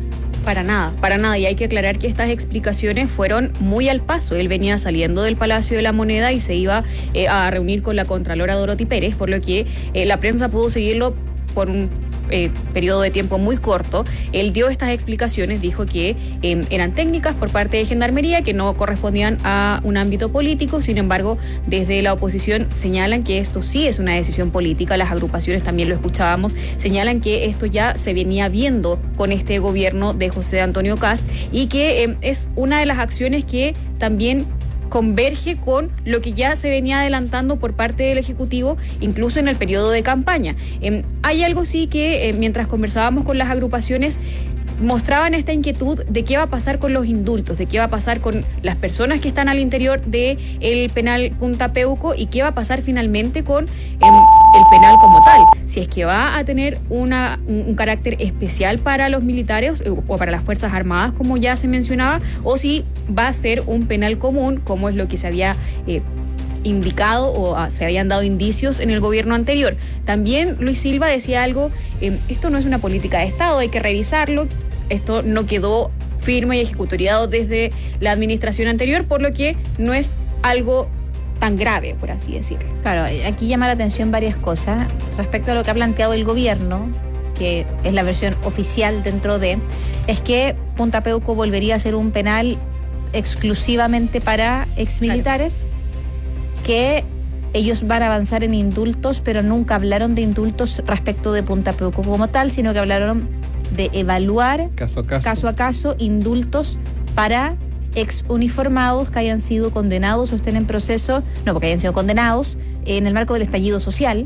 Para nada, para nada. Y hay que aclarar que estas explicaciones fueron muy al paso. Él venía saliendo del Palacio de la Moneda y se iba eh, a reunir con la Contralora Dorothy Pérez, por lo que eh, la prensa pudo seguirlo por un eh, periodo de tiempo muy corto. Él dio estas explicaciones, dijo que eh, eran técnicas por parte de Gendarmería, que no correspondían a un ámbito político. Sin embargo, desde la oposición señalan que esto sí es una decisión política. Las agrupaciones, también lo escuchábamos, señalan que esto ya se venía viendo con este gobierno de José Antonio Kast y que eh, es una de las acciones que también converge con lo que ya se venía adelantando por parte del Ejecutivo, incluso en el periodo de campaña. Eh, hay algo sí que, eh, mientras conversábamos con las agrupaciones, mostraban esta inquietud de qué va a pasar con los indultos, de qué va a pasar con las personas que están al interior del penal Punta Peuco y qué va a pasar finalmente con eh, el penal como tal. Si es que va a tener una, un, un carácter especial para los militares eh, o para las Fuerzas Armadas, como ya se mencionaba, o si va a ser un penal común, como es lo que se había eh, indicado o ah, se habían dado indicios en el gobierno anterior. También Luis Silva decía algo, eh, esto no es una política de Estado, hay que revisarlo. Esto no quedó firme y ejecutoriado desde la administración anterior, por lo que no es algo tan grave, por así decirlo. Claro, aquí llama la atención varias cosas respecto a lo que ha planteado el gobierno, que es la versión oficial dentro de, es que Punta Peuco volvería a ser un penal exclusivamente para exmilitares, claro, que ellos van a avanzar en indultos, pero nunca hablaron de indultos respecto de Punta Peuco como tal, sino que hablaron de evaluar caso a caso, caso a caso indultos para ex uniformados que hayan sido condenados o estén en proceso, no, porque hayan sido condenados en el marco del estallido social.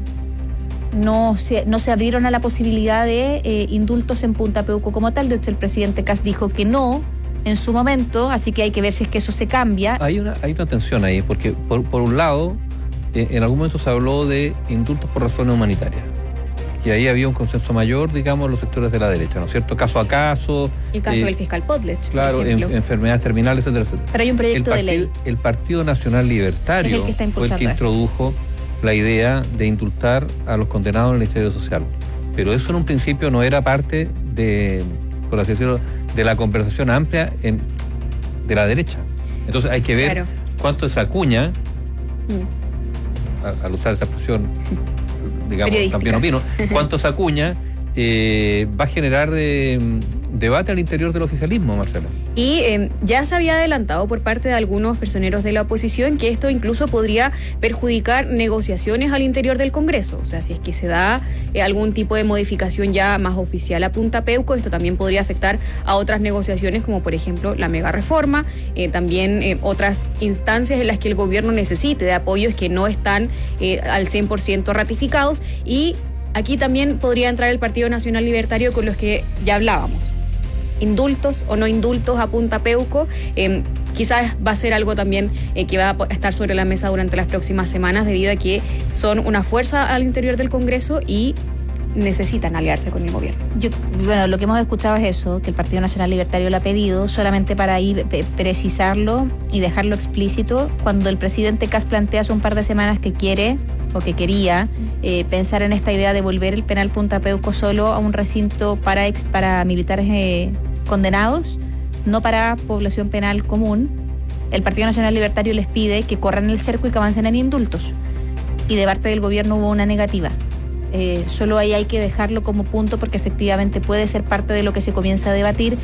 No se, no se abrieron a la posibilidad de eh, indultos en Punta Peuco como tal. De hecho, el presidente Kast dijo que no en su momento, así que hay que ver si es que eso se cambia. Hay una, hay una tensión ahí, porque por, por un lado, eh, en algún momento se habló de indultos por razones humanitarias. Y ahí había un consenso mayor, digamos, en los sectores de la derecha, ¿no es cierto? Caso a caso. El caso eh, del fiscal Podlech. Claro, en, enfermedades terminales, etcétera, etcétera. Pero hay un proyecto el de partido, ley. El Partido Nacional Libertario es el que está fue el que introdujo la idea de indultar a los condenados en el estallido social. Pero eso en un principio no era parte de, por así decirlo, de la conversación amplia en, de la derecha. Entonces hay que ver claro. cuánto esa cuña, mm. a, al usar esa expresión, digamos, también opino, cuánto esa cuña eh, va a generar de, debate al interior del oficialismo, Marcela. Y eh, ya se había adelantado por parte de algunos personeros de la oposición que esto incluso podría perjudicar negociaciones al interior del Congreso. O sea, si es que se da eh, algún tipo de modificación ya más oficial a Punta Peuco, esto también podría afectar a otras negociaciones, como por ejemplo la mega reforma, eh, también eh, otras instancias en las que el gobierno necesite de apoyos que no están eh, al cien por ciento ratificados. Y aquí también podría entrar el Partido Nacional Libertario, con los que ya hablábamos. Indultos o no indultos a Punta Peuco, eh, quizás va a ser algo también eh, que va a estar sobre la mesa durante las próximas semanas, debido a que son una fuerza al interior del Congreso y necesitan aliarse con el gobierno. Yo, bueno, lo que hemos escuchado es eso, que el Partido Nacional Libertario lo ha pedido, solamente para ahí pe- precisarlo y dejarlo explícito. Cuando el presidente Kast plantea hace un par de semanas que quiere o que quería eh, pensar en esta idea de volver el penal Punta Peuco solo a un recinto para, ex, para militares eh, condenados, no para población penal común, el Partido Nacional Libertario les pide que corran el cerco y que avancen en indultos. Y de parte del gobierno hubo una negativa. Eh, solo ahí hay que dejarlo como punto, porque efectivamente puede ser parte de lo que se comienza a debatir.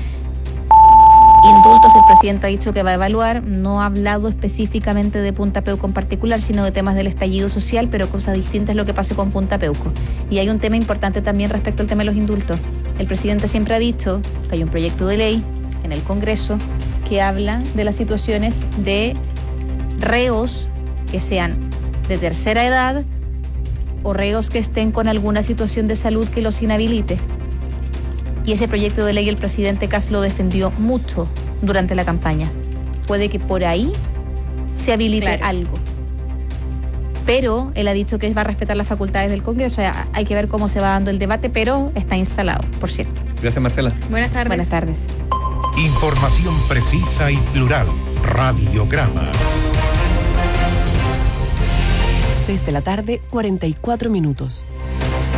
Indultos, el presidente ha dicho que va a evaluar, no ha hablado específicamente de Punta Peuco en particular, sino de temas del estallido social, pero cosa distinta es lo que pase con Punta Peuco. Y hay un tema importante también respecto al tema de los indultos. El presidente siempre ha dicho que hay un proyecto de ley en el Congreso que habla de las situaciones de reos que sean de tercera edad o reos que estén con alguna situación de salud que los inhabilite. Y ese proyecto de ley el presidente Kast lo defendió mucho durante la campaña. Puede que por ahí se habilite claro. algo. Pero él ha dicho que va a respetar las facultades del Congreso. Hay que ver cómo se va dando el debate, pero está instalado, por cierto. Gracias, Marcela. Buenas tardes. Buenas tardes. Información precisa y plural. Radiograma. seis de la tarde, cuarenta y cuatro minutos.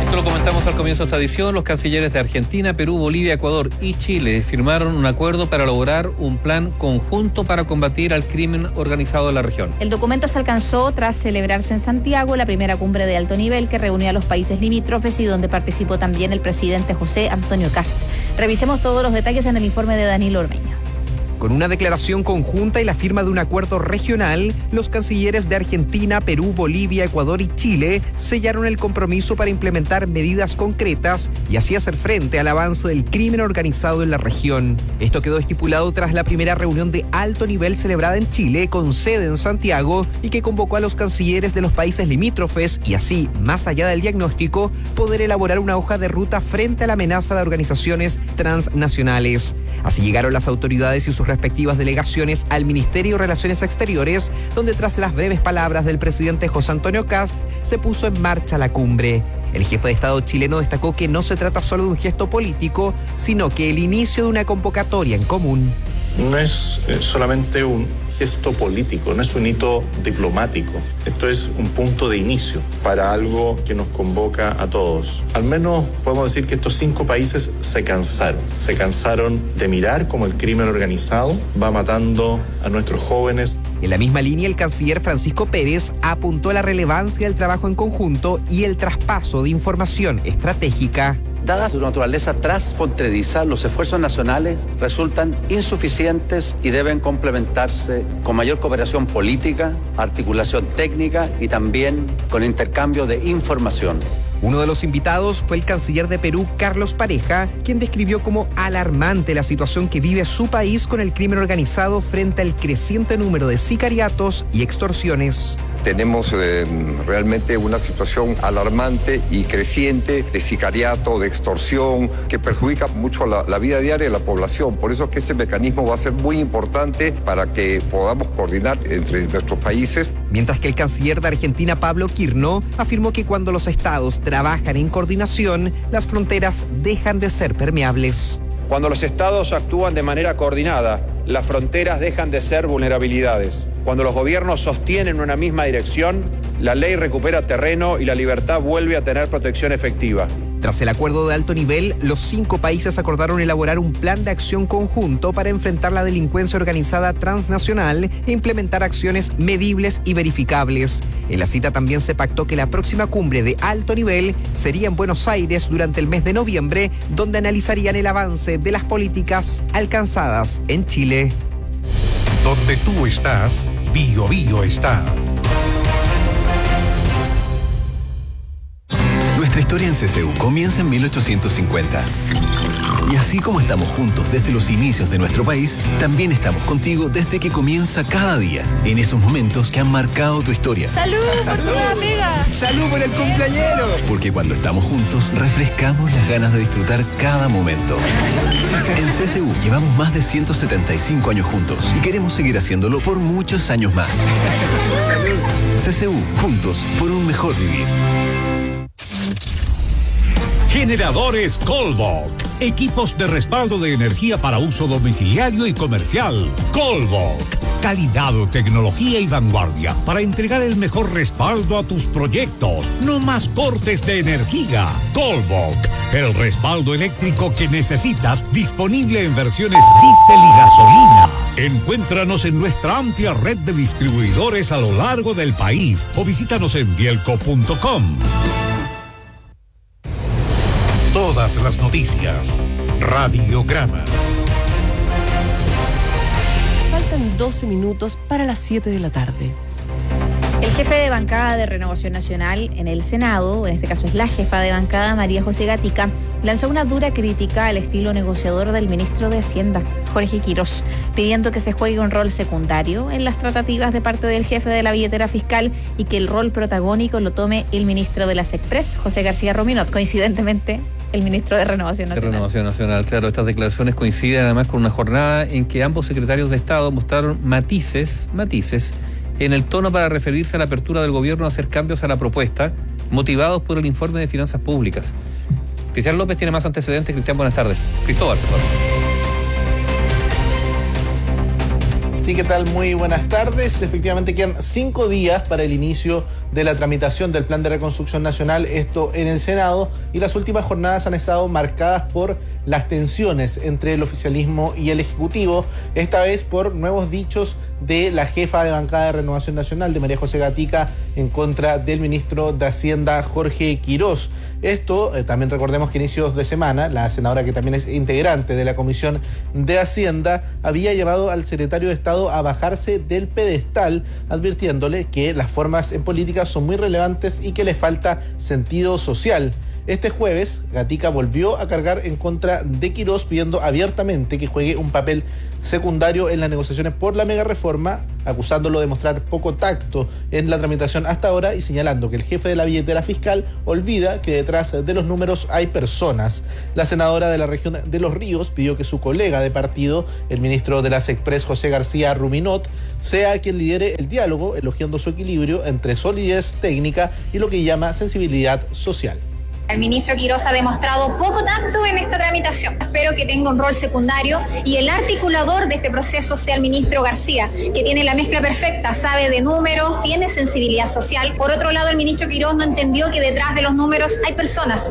Esto lo comentamos al comienzo de esta edición. Los cancilleres de Argentina, Perú, Bolivia, Ecuador y Chile firmaron un acuerdo para elaborar un plan conjunto para combatir al crimen organizado en la región. El documento se alcanzó tras celebrarse en Santiago la primera cumbre de alto nivel que reunió a los países limítrofes y donde participó también el presidente José Antonio Kast. Revisemos todos los detalles en el informe de Danilo Ormeño. Con una declaración conjunta y la firma de un acuerdo regional, los cancilleres de Argentina, Perú, Bolivia, Ecuador y Chile sellaron el compromiso para implementar medidas concretas y así hacer frente al avance del crimen organizado en la región. Esto quedó estipulado tras la primera reunión de alto nivel celebrada en Chile, con sede en Santiago, y que convocó a los cancilleres de los países limítrofes y así, más allá del diagnóstico, poder elaborar una hoja de ruta frente a la amenaza de organizaciones transnacionales. Así llegaron las autoridades y sus respectivas delegaciones al Ministerio de Relaciones Exteriores, donde tras las breves palabras del presidente José Antonio Kast, se puso en marcha la cumbre. El jefe de Estado chileno destacó que no se trata solo de un gesto político, sino que el inicio de una convocatoria en común. No es eh, solamente un gesto político, no es un hito diplomático. Esto es un punto de inicio para algo que nos convoca a todos. Al menos podemos decir que estos cinco países se cansaron. Se cansaron de mirar cómo el crimen organizado va matando a nuestros jóvenes. En la misma línea, el canciller Francisco Pérez apuntó a la relevancia del trabajo en conjunto y el traspaso de información estratégica. Dada su naturaleza transfronteriza, los esfuerzos nacionales resultan insuficientes y deben complementarse con mayor cooperación política, articulación técnica y también con intercambio de información. Uno de los invitados fue el canciller de Perú, Carlos Pareja, quien describió como alarmante la situación que vive su país con el crimen organizado frente al creciente número de sicariatos y extorsiones. Tenemos eh, realmente una situación alarmante y creciente de sicariato, de extorsión, que perjudica mucho la, la vida diaria de la población. Por eso es que este mecanismo va a ser muy importante para que podamos coordinar entre nuestros países. Mientras que el canciller de Argentina, Pablo Quirno, afirmó que cuando los estados trabajan en coordinación, las fronteras dejan de ser permeables. Cuando los estados actúan de manera coordinada, las fronteras dejan de ser vulnerabilidades. Cuando los gobiernos sostienen una misma dirección, la ley recupera terreno y la libertad vuelve a tener protección efectiva. Tras el acuerdo de alto nivel, los cinco países acordaron elaborar un plan de acción conjunto para enfrentar la delincuencia organizada transnacional e implementar acciones medibles y verificables. En la cita también se pactó que la próxima cumbre de alto nivel sería en Buenos Aires durante el mes de noviembre, donde analizarían el avance de las políticas alcanzadas en Chile. Donde tú estás, Bio Bio está. Nuestra historia en C C U comienza en mil ochocientos cincuenta. Y así como estamos juntos desde los inicios de nuestro país, también estamos contigo desde que comienza cada día, en esos momentos que han marcado tu historia. ¡Salud por tu nueva pega! ¡Salud por el cumpleañero! Porque cuando estamos juntos, refrescamos las ganas de disfrutar cada momento. En C C U llevamos más de ciento setenta y cinco años juntos y queremos seguir haciéndolo por muchos años más. ¡Salud! C C U, juntos por un mejor vivir. Generadores Colbok. Equipos de respaldo de energía para uso domiciliario y comercial. Colbok. Calidad, tecnología y vanguardia para entregar el mejor respaldo a tus proyectos. No más cortes de energía. Colbok. El respaldo eléctrico que necesitas, disponible en versiones diésel y gasolina. Encuéntranos en nuestra amplia red de distribuidores a lo largo del país o visítanos en bielco punto com. Todas las noticias. Radiograma. Faltan doce minutos para las siete de la tarde. El jefe de bancada de Renovación Nacional en el Senado, en este caso es la jefa de bancada, María José Gatica, lanzó una dura crítica al estilo negociador del ministro de Hacienda, Jorge Quirós, pidiendo que se juegue un rol secundario en las tratativas de parte del jefe de la billetera fiscal y que el rol protagónico lo tome el ministro de las Express, José García Rominot, coincidentemente el ministro de Renovación Nacional. De Renovación Nacional, claro. Estas declaraciones coinciden además con una jornada en que ambos secretarios de Estado mostraron matices, matices, en el tono para referirse a la apertura del gobierno a hacer cambios a la propuesta, motivados por el informe de finanzas públicas. Cristian López tiene más antecedentes. Cristian, buenas tardes. Cristóbal, por favor. Sí, ¿qué tal? Muy buenas tardes. Efectivamente quedan cinco días para el inicio de la tramitación del Plan de Reconstrucción Nacional, esto en el Senado, y las últimas jornadas han estado marcadas por las tensiones entre el oficialismo y el Ejecutivo, esta vez por nuevos dichos de la jefa de bancada de Renovación Nacional, de María José Gatica, en contra del ministro de Hacienda, Jorge Quirós. Esto, eh, también recordemos que a inicios de semana, la senadora, que también es integrante de la Comisión de Hacienda, había llamado al secretario de Estado a bajarse del pedestal, advirtiéndole que las formas en política son muy relevantes y que le falta sentido social. Este jueves, Gatica volvió a cargar en contra de Quirós, pidiendo abiertamente que juegue un papel secundario en las negociaciones por la mega reforma, acusándolo de mostrar poco tacto en la tramitación hasta ahora y señalando que el jefe de la billetera fiscal olvida que detrás de los números hay personas. La senadora de la región de Los Ríos pidió que su colega de partido, el ministro de las Express, José García Ruminot, sea quien lidere el diálogo, elogiando su equilibrio entre solidez técnica y lo que llama sensibilidad social. El ministro Quirós ha demostrado poco tacto en esta tramitación. Espero que tenga un rol secundario y el articulador de este proceso sea el ministro García, que tiene la mezcla perfecta, sabe de números, tiene sensibilidad social. Por otro lado, el ministro Quirós no entendió que detrás de los números hay personas.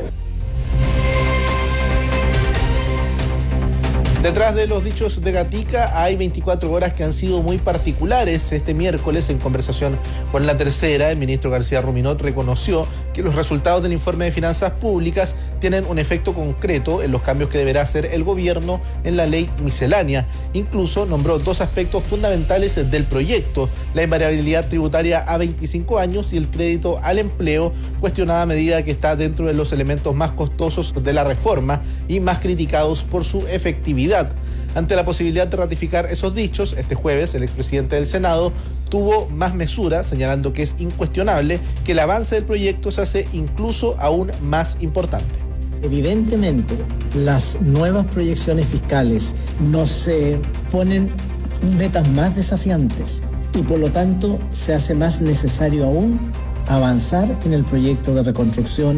Detrás de los dichos de Gatica hay veinticuatro horas que han sido muy particulares. Este miércoles, en conversación con La Tercera, el ministro García Ruminot reconoció que los resultados del informe de finanzas públicas tienen un efecto concreto en los cambios que deberá hacer el gobierno en la ley miscelánea. Incluso nombró dos aspectos fundamentales del proyecto: la invariabilidad tributaria a veinticinco años y el crédito al empleo, cuestionada medida que está dentro de los elementos más costosos de la reforma y más criticados por su efectividad. Ante la posibilidad de ratificar esos dichos, este jueves el expresidente del Senado tuvo más mesura, señalando que es incuestionable que el avance del proyecto se hace incluso aún más importante. Evidentemente, las nuevas proyecciones fiscales nos eh, ponen metas más desafiantes y por lo tanto se hace más necesario aún avanzar en el proyecto de reconstrucción.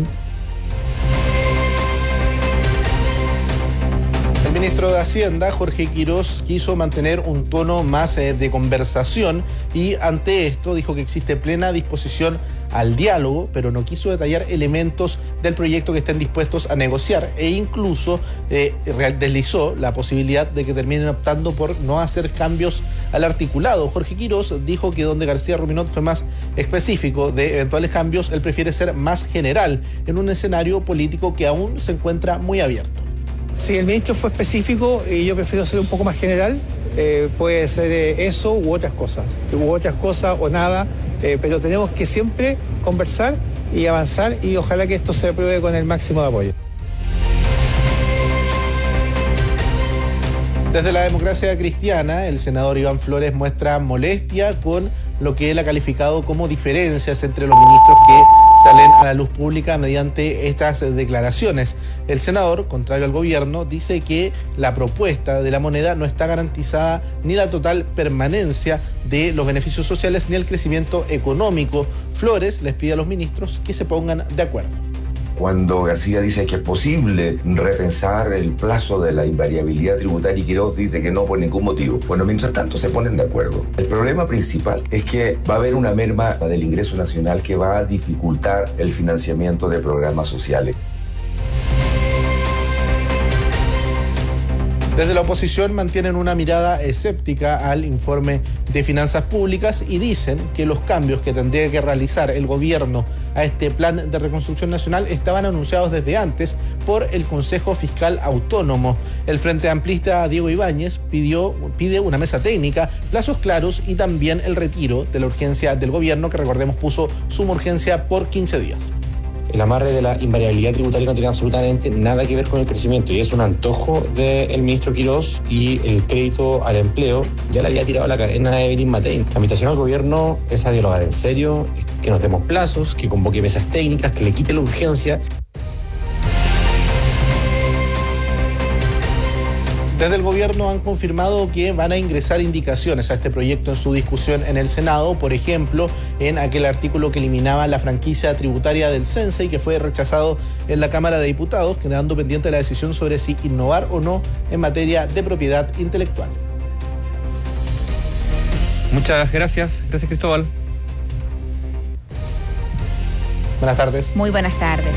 El ministro de Hacienda, Jorge Quirós, quiso mantener un tono más eh, de conversación y ante esto dijo que existe plena disposición al diálogo, pero no quiso detallar elementos del proyecto que estén dispuestos a negociar e incluso eh, deslizó la posibilidad de que terminen optando por no hacer cambios al articulado. Jorge Quirós dijo que donde García Ruminot fue más específico de eventuales cambios, él prefiere ser más general en un escenario político que aún se encuentra muy abierto. Si el ministro fue específico y yo prefiero ser un poco más general, eh, puede ser eh, eso u otras cosas, u otras cosas o nada, eh, pero tenemos que siempre conversar y avanzar y ojalá que esto se apruebe con el máximo de apoyo. Desde la Democracia Cristiana, el senador Iván Flores muestra molestia con lo que él ha calificado como diferencias entre los ministros que salen a la luz pública mediante estas declaraciones. El senador, contrario al gobierno, dice que la propuesta de la moneda no está garantizada ni la total permanencia de los beneficios sociales ni el crecimiento económico. Flores les pide a los ministros que se pongan de acuerdo. Cuando García dice que es posible repensar el plazo de la invariabilidad tributaria y Quirós dice que no por ningún motivo. Bueno, mientras tanto se ponen de acuerdo. El problema principal es que va a haber una merma del ingreso nacional que va a dificultar el financiamiento de programas sociales. Desde la oposición mantienen una mirada escéptica al informe de finanzas públicas y dicen que los cambios que tendría que realizar el gobierno a este plan de reconstrucción nacional estaban anunciados desde antes por el Consejo Fiscal Autónomo. El Frente Amplista Diego Ibáñez pidió, pide una mesa técnica, plazos claros y también el retiro de la urgencia del gobierno, que recordemos puso suma urgencia por quince días. El amarre de la invariabilidad tributaria no tiene absolutamente nada que ver con el crecimiento y es un antojo del ministro Quirós, y el crédito al empleo ya le había tirado la cadena de Evelyn Matei. La invitación al gobierno es a dialogar en serio, que nos demos plazos, que convoque mesas técnicas, que le quite la urgencia. Desde el gobierno han confirmado que van a ingresar indicaciones a este proyecto en su discusión en el Senado, por ejemplo, en aquel artículo que eliminaba la franquicia tributaria del CENSE y que fue rechazado en la Cámara de Diputados, quedando pendiente la decisión sobre si innovar o no en materia de propiedad intelectual. Muchas gracias. Gracias, Cristóbal. Buenas tardes. Muy buenas tardes.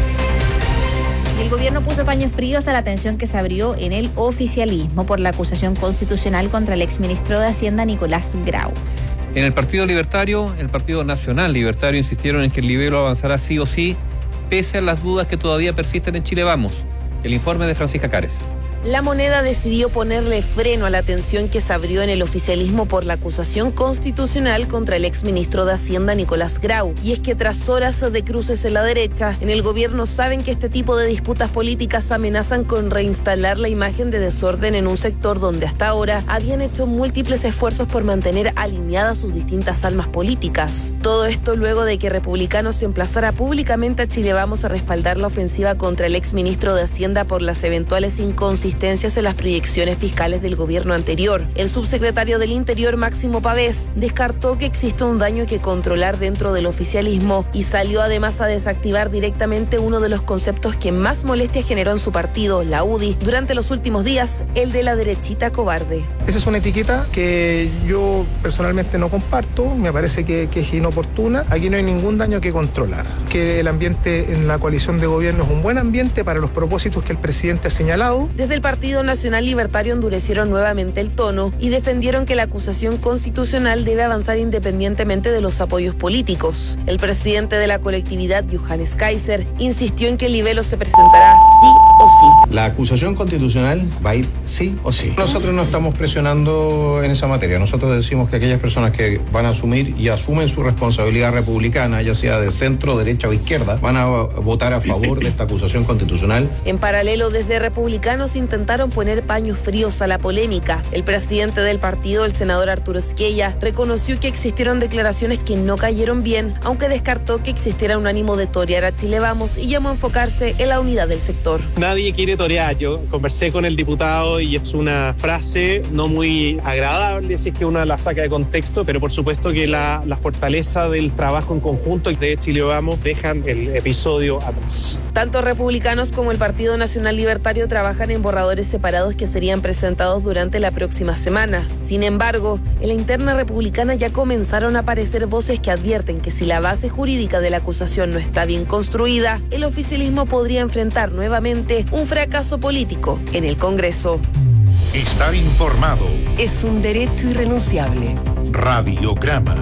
El gobierno puso paños fríos a la tensión que se abrió en el oficialismo por la acusación constitucional contra el exministro de Hacienda, Nicolás Grau. En el Partido Libertario, el Partido Nacional Libertario, insistieron en que el libelo avanzará sí o sí, pese a las dudas que todavía persisten en Chile Vamos. El informe de Francisca Cares. La Moneda decidió ponerle freno a la tensión que se abrió en el oficialismo por la acusación constitucional contra el exministro de Hacienda, Nicolás Grau. Y es que tras horas de cruces en la derecha, en el gobierno saben que este tipo de disputas políticas amenazan con reinstalar la imagen de desorden en un sector donde hasta ahora habían hecho múltiples esfuerzos por mantener alineadas sus distintas almas políticas. Todo esto luego de que Republicanos se emplazara públicamente a Chile Vamos a respaldar la ofensiva contra el exministro de Hacienda por las eventuales inconsistencias en las proyecciones fiscales del gobierno anterior. El subsecretario del Interior, Máximo Pavés, descartó que exista un daño que controlar dentro del oficialismo y salió además a desactivar directamente uno de los conceptos que más molestia generó en su partido, la U D I, durante los últimos días, el de la derechita cobarde. Esa es una etiqueta que yo personalmente no comparto, me parece que, que es inoportuna. Aquí no hay ningún daño que controlar. Que el ambiente en la coalición de gobierno es un buen ambiente para los propósitos que el presidente ha señalado. Desde el Partido Nacional Libertario endurecieron nuevamente el tono y defendieron que la acusación constitucional debe avanzar independientemente de los apoyos políticos. El presidente de la colectividad, Johannes Kaiser, insistió en que el libelo se presentará sí o sí. La acusación constitucional va a ir sí o sí. Nosotros no estamos presionando en esa materia. Nosotros decimos que aquellas personas que van a asumir y asumen su responsabilidad republicana, ya sea de centro, derecha o izquierda, van a votar a favor de esta acusación constitucional. En paralelo, desde Republicanos intentaron poner paños fríos a la polémica. El presidente del partido, el senador Arturo Esquella, reconoció que existieron declaraciones que no cayeron bien, aunque descartó que existiera un ánimo de torear a Chile Vamos y llamó a enfocarse en la unidad del sector. Nadie quiere torear. Yo conversé con el diputado y es una frase no muy agradable si es que uno la saca de contexto, pero por supuesto que la, la fortaleza del trabajo en conjunto de Chile Vamos dejan el episodio atrás. Tanto Republicanos como el Partido Nacional Libertario trabajan en borradores separados que serían presentados durante la próxima semana. Sin embargo, en la interna republicana ya comenzaron a aparecer voces que advierten que si la base jurídica de la acusación no está bien construida, el oficialismo podría enfrentar nuevamente un fracaso político en el Congreso. Estar informado es un derecho irrenunciable. Radiograma.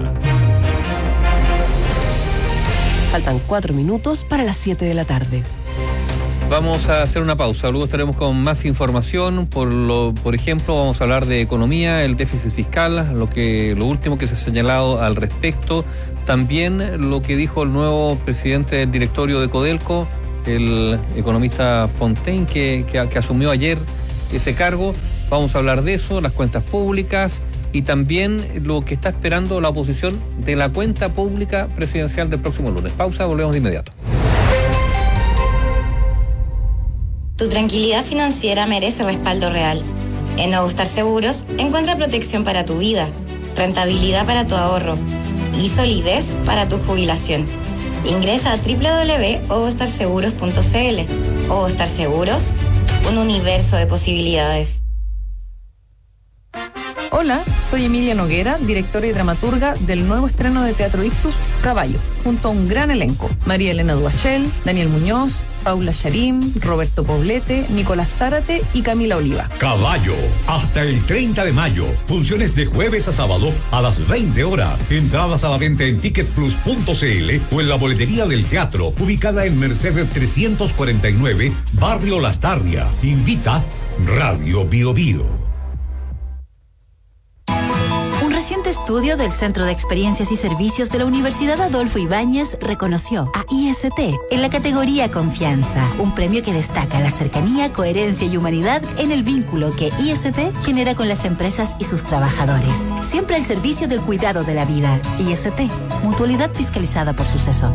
Faltan cuatro minutos para las siete de la tarde. Vamos a hacer una pausa, luego estaremos con más información. Por lo, por ejemplo, vamos a hablar de economía, el déficit fiscal, lo que, lo último que se ha señalado al respecto. También lo que dijo el nuevo presidente del directorio de Codelco, el economista Fontaine, que, que, que asumió ayer ese cargo. Vamos a hablar de eso, las cuentas públicas y también lo que está esperando la oposición de la cuenta pública presidencial del próximo lunes. Pausa, volvemos de inmediato. Tu tranquilidad financiera merece respaldo real. En Ogostar Seguros encuentra protección para tu vida, rentabilidad para tu ahorro y solidez para tu jubilación. Ingresa a doble u doble u doble u punto ogostar seguros punto c l. Ogostar Seguros, un universo de posibilidades. Hola, soy Emilia Noguera, directora y dramaturga del nuevo estreno de Teatro Ictus, Caballo, junto a un gran elenco. María Elena Duachel, Daniel Muñoz, Paula Charim, Roberto Poblete, Nicolás Zárate y Camila Oliva. Caballo, hasta el treinta de mayo. Funciones de jueves a sábado a las veinte horas. Entradas a la venta en ticket plus punto c l o en la boletería del teatro, ubicada en Mercedes trescientos cuarenta y nueve, Barrio Las Tarrias. Invita Radio Bio Bio. Un reciente estudio del Centro de Experiencias y Servicios de la Universidad Adolfo Ibáñez reconoció a I S T en la categoría Confianza, un premio que destaca la cercanía, coherencia y humanidad en el vínculo que I S T genera con las empresas y sus trabajadores, siempre al servicio del cuidado de la vida. I S T, mutualidad fiscalizada por Suceso.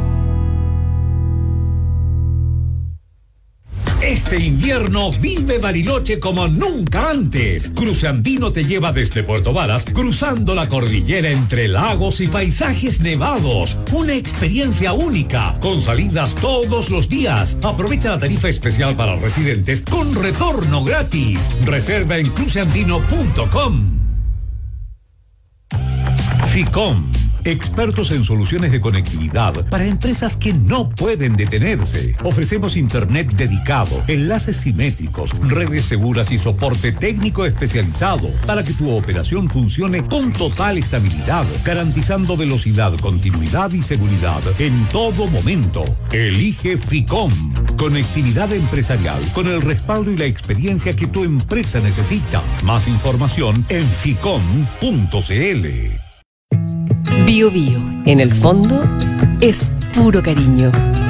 Este invierno vive Bariloche como nunca antes. Cruce Andino te lleva desde Puerto Varas, cruzando la cordillera entre lagos y paisajes nevados. Una experiencia única, con salidas todos los días. Aprovecha la tarifa especial para residentes con retorno gratis. Reserva en cruce andino punto com. FICOM, expertos en soluciones de conectividad para empresas que no pueden detenerse. Ofrecemos internet dedicado, enlaces simétricos, redes seguras y soporte técnico especializado para que tu operación funcione con total estabilidad, garantizando velocidad, continuidad y seguridad en todo momento. Elige Ficom. Conectividad empresarial con el respaldo y la experiencia que tu empresa necesita. Más información en ficom punto cl. Bio Bio, en el fondo, es puro cariño.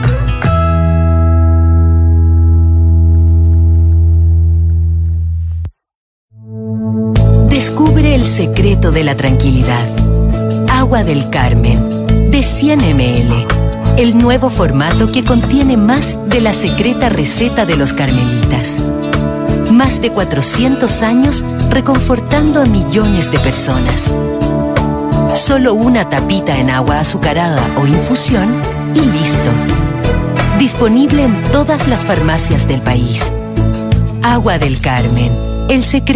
Descubre el secreto de la tranquilidad. Agua del Carmen, de cien mililitros. El nuevo formato que contiene más de la secreta receta de los carmelitas. Más de cuatrocientos años reconfortando a millones de personas. Solo una tapita en agua azucarada o infusión y listo. Disponible en todas las farmacias del país. Agua del Carmen, el secreto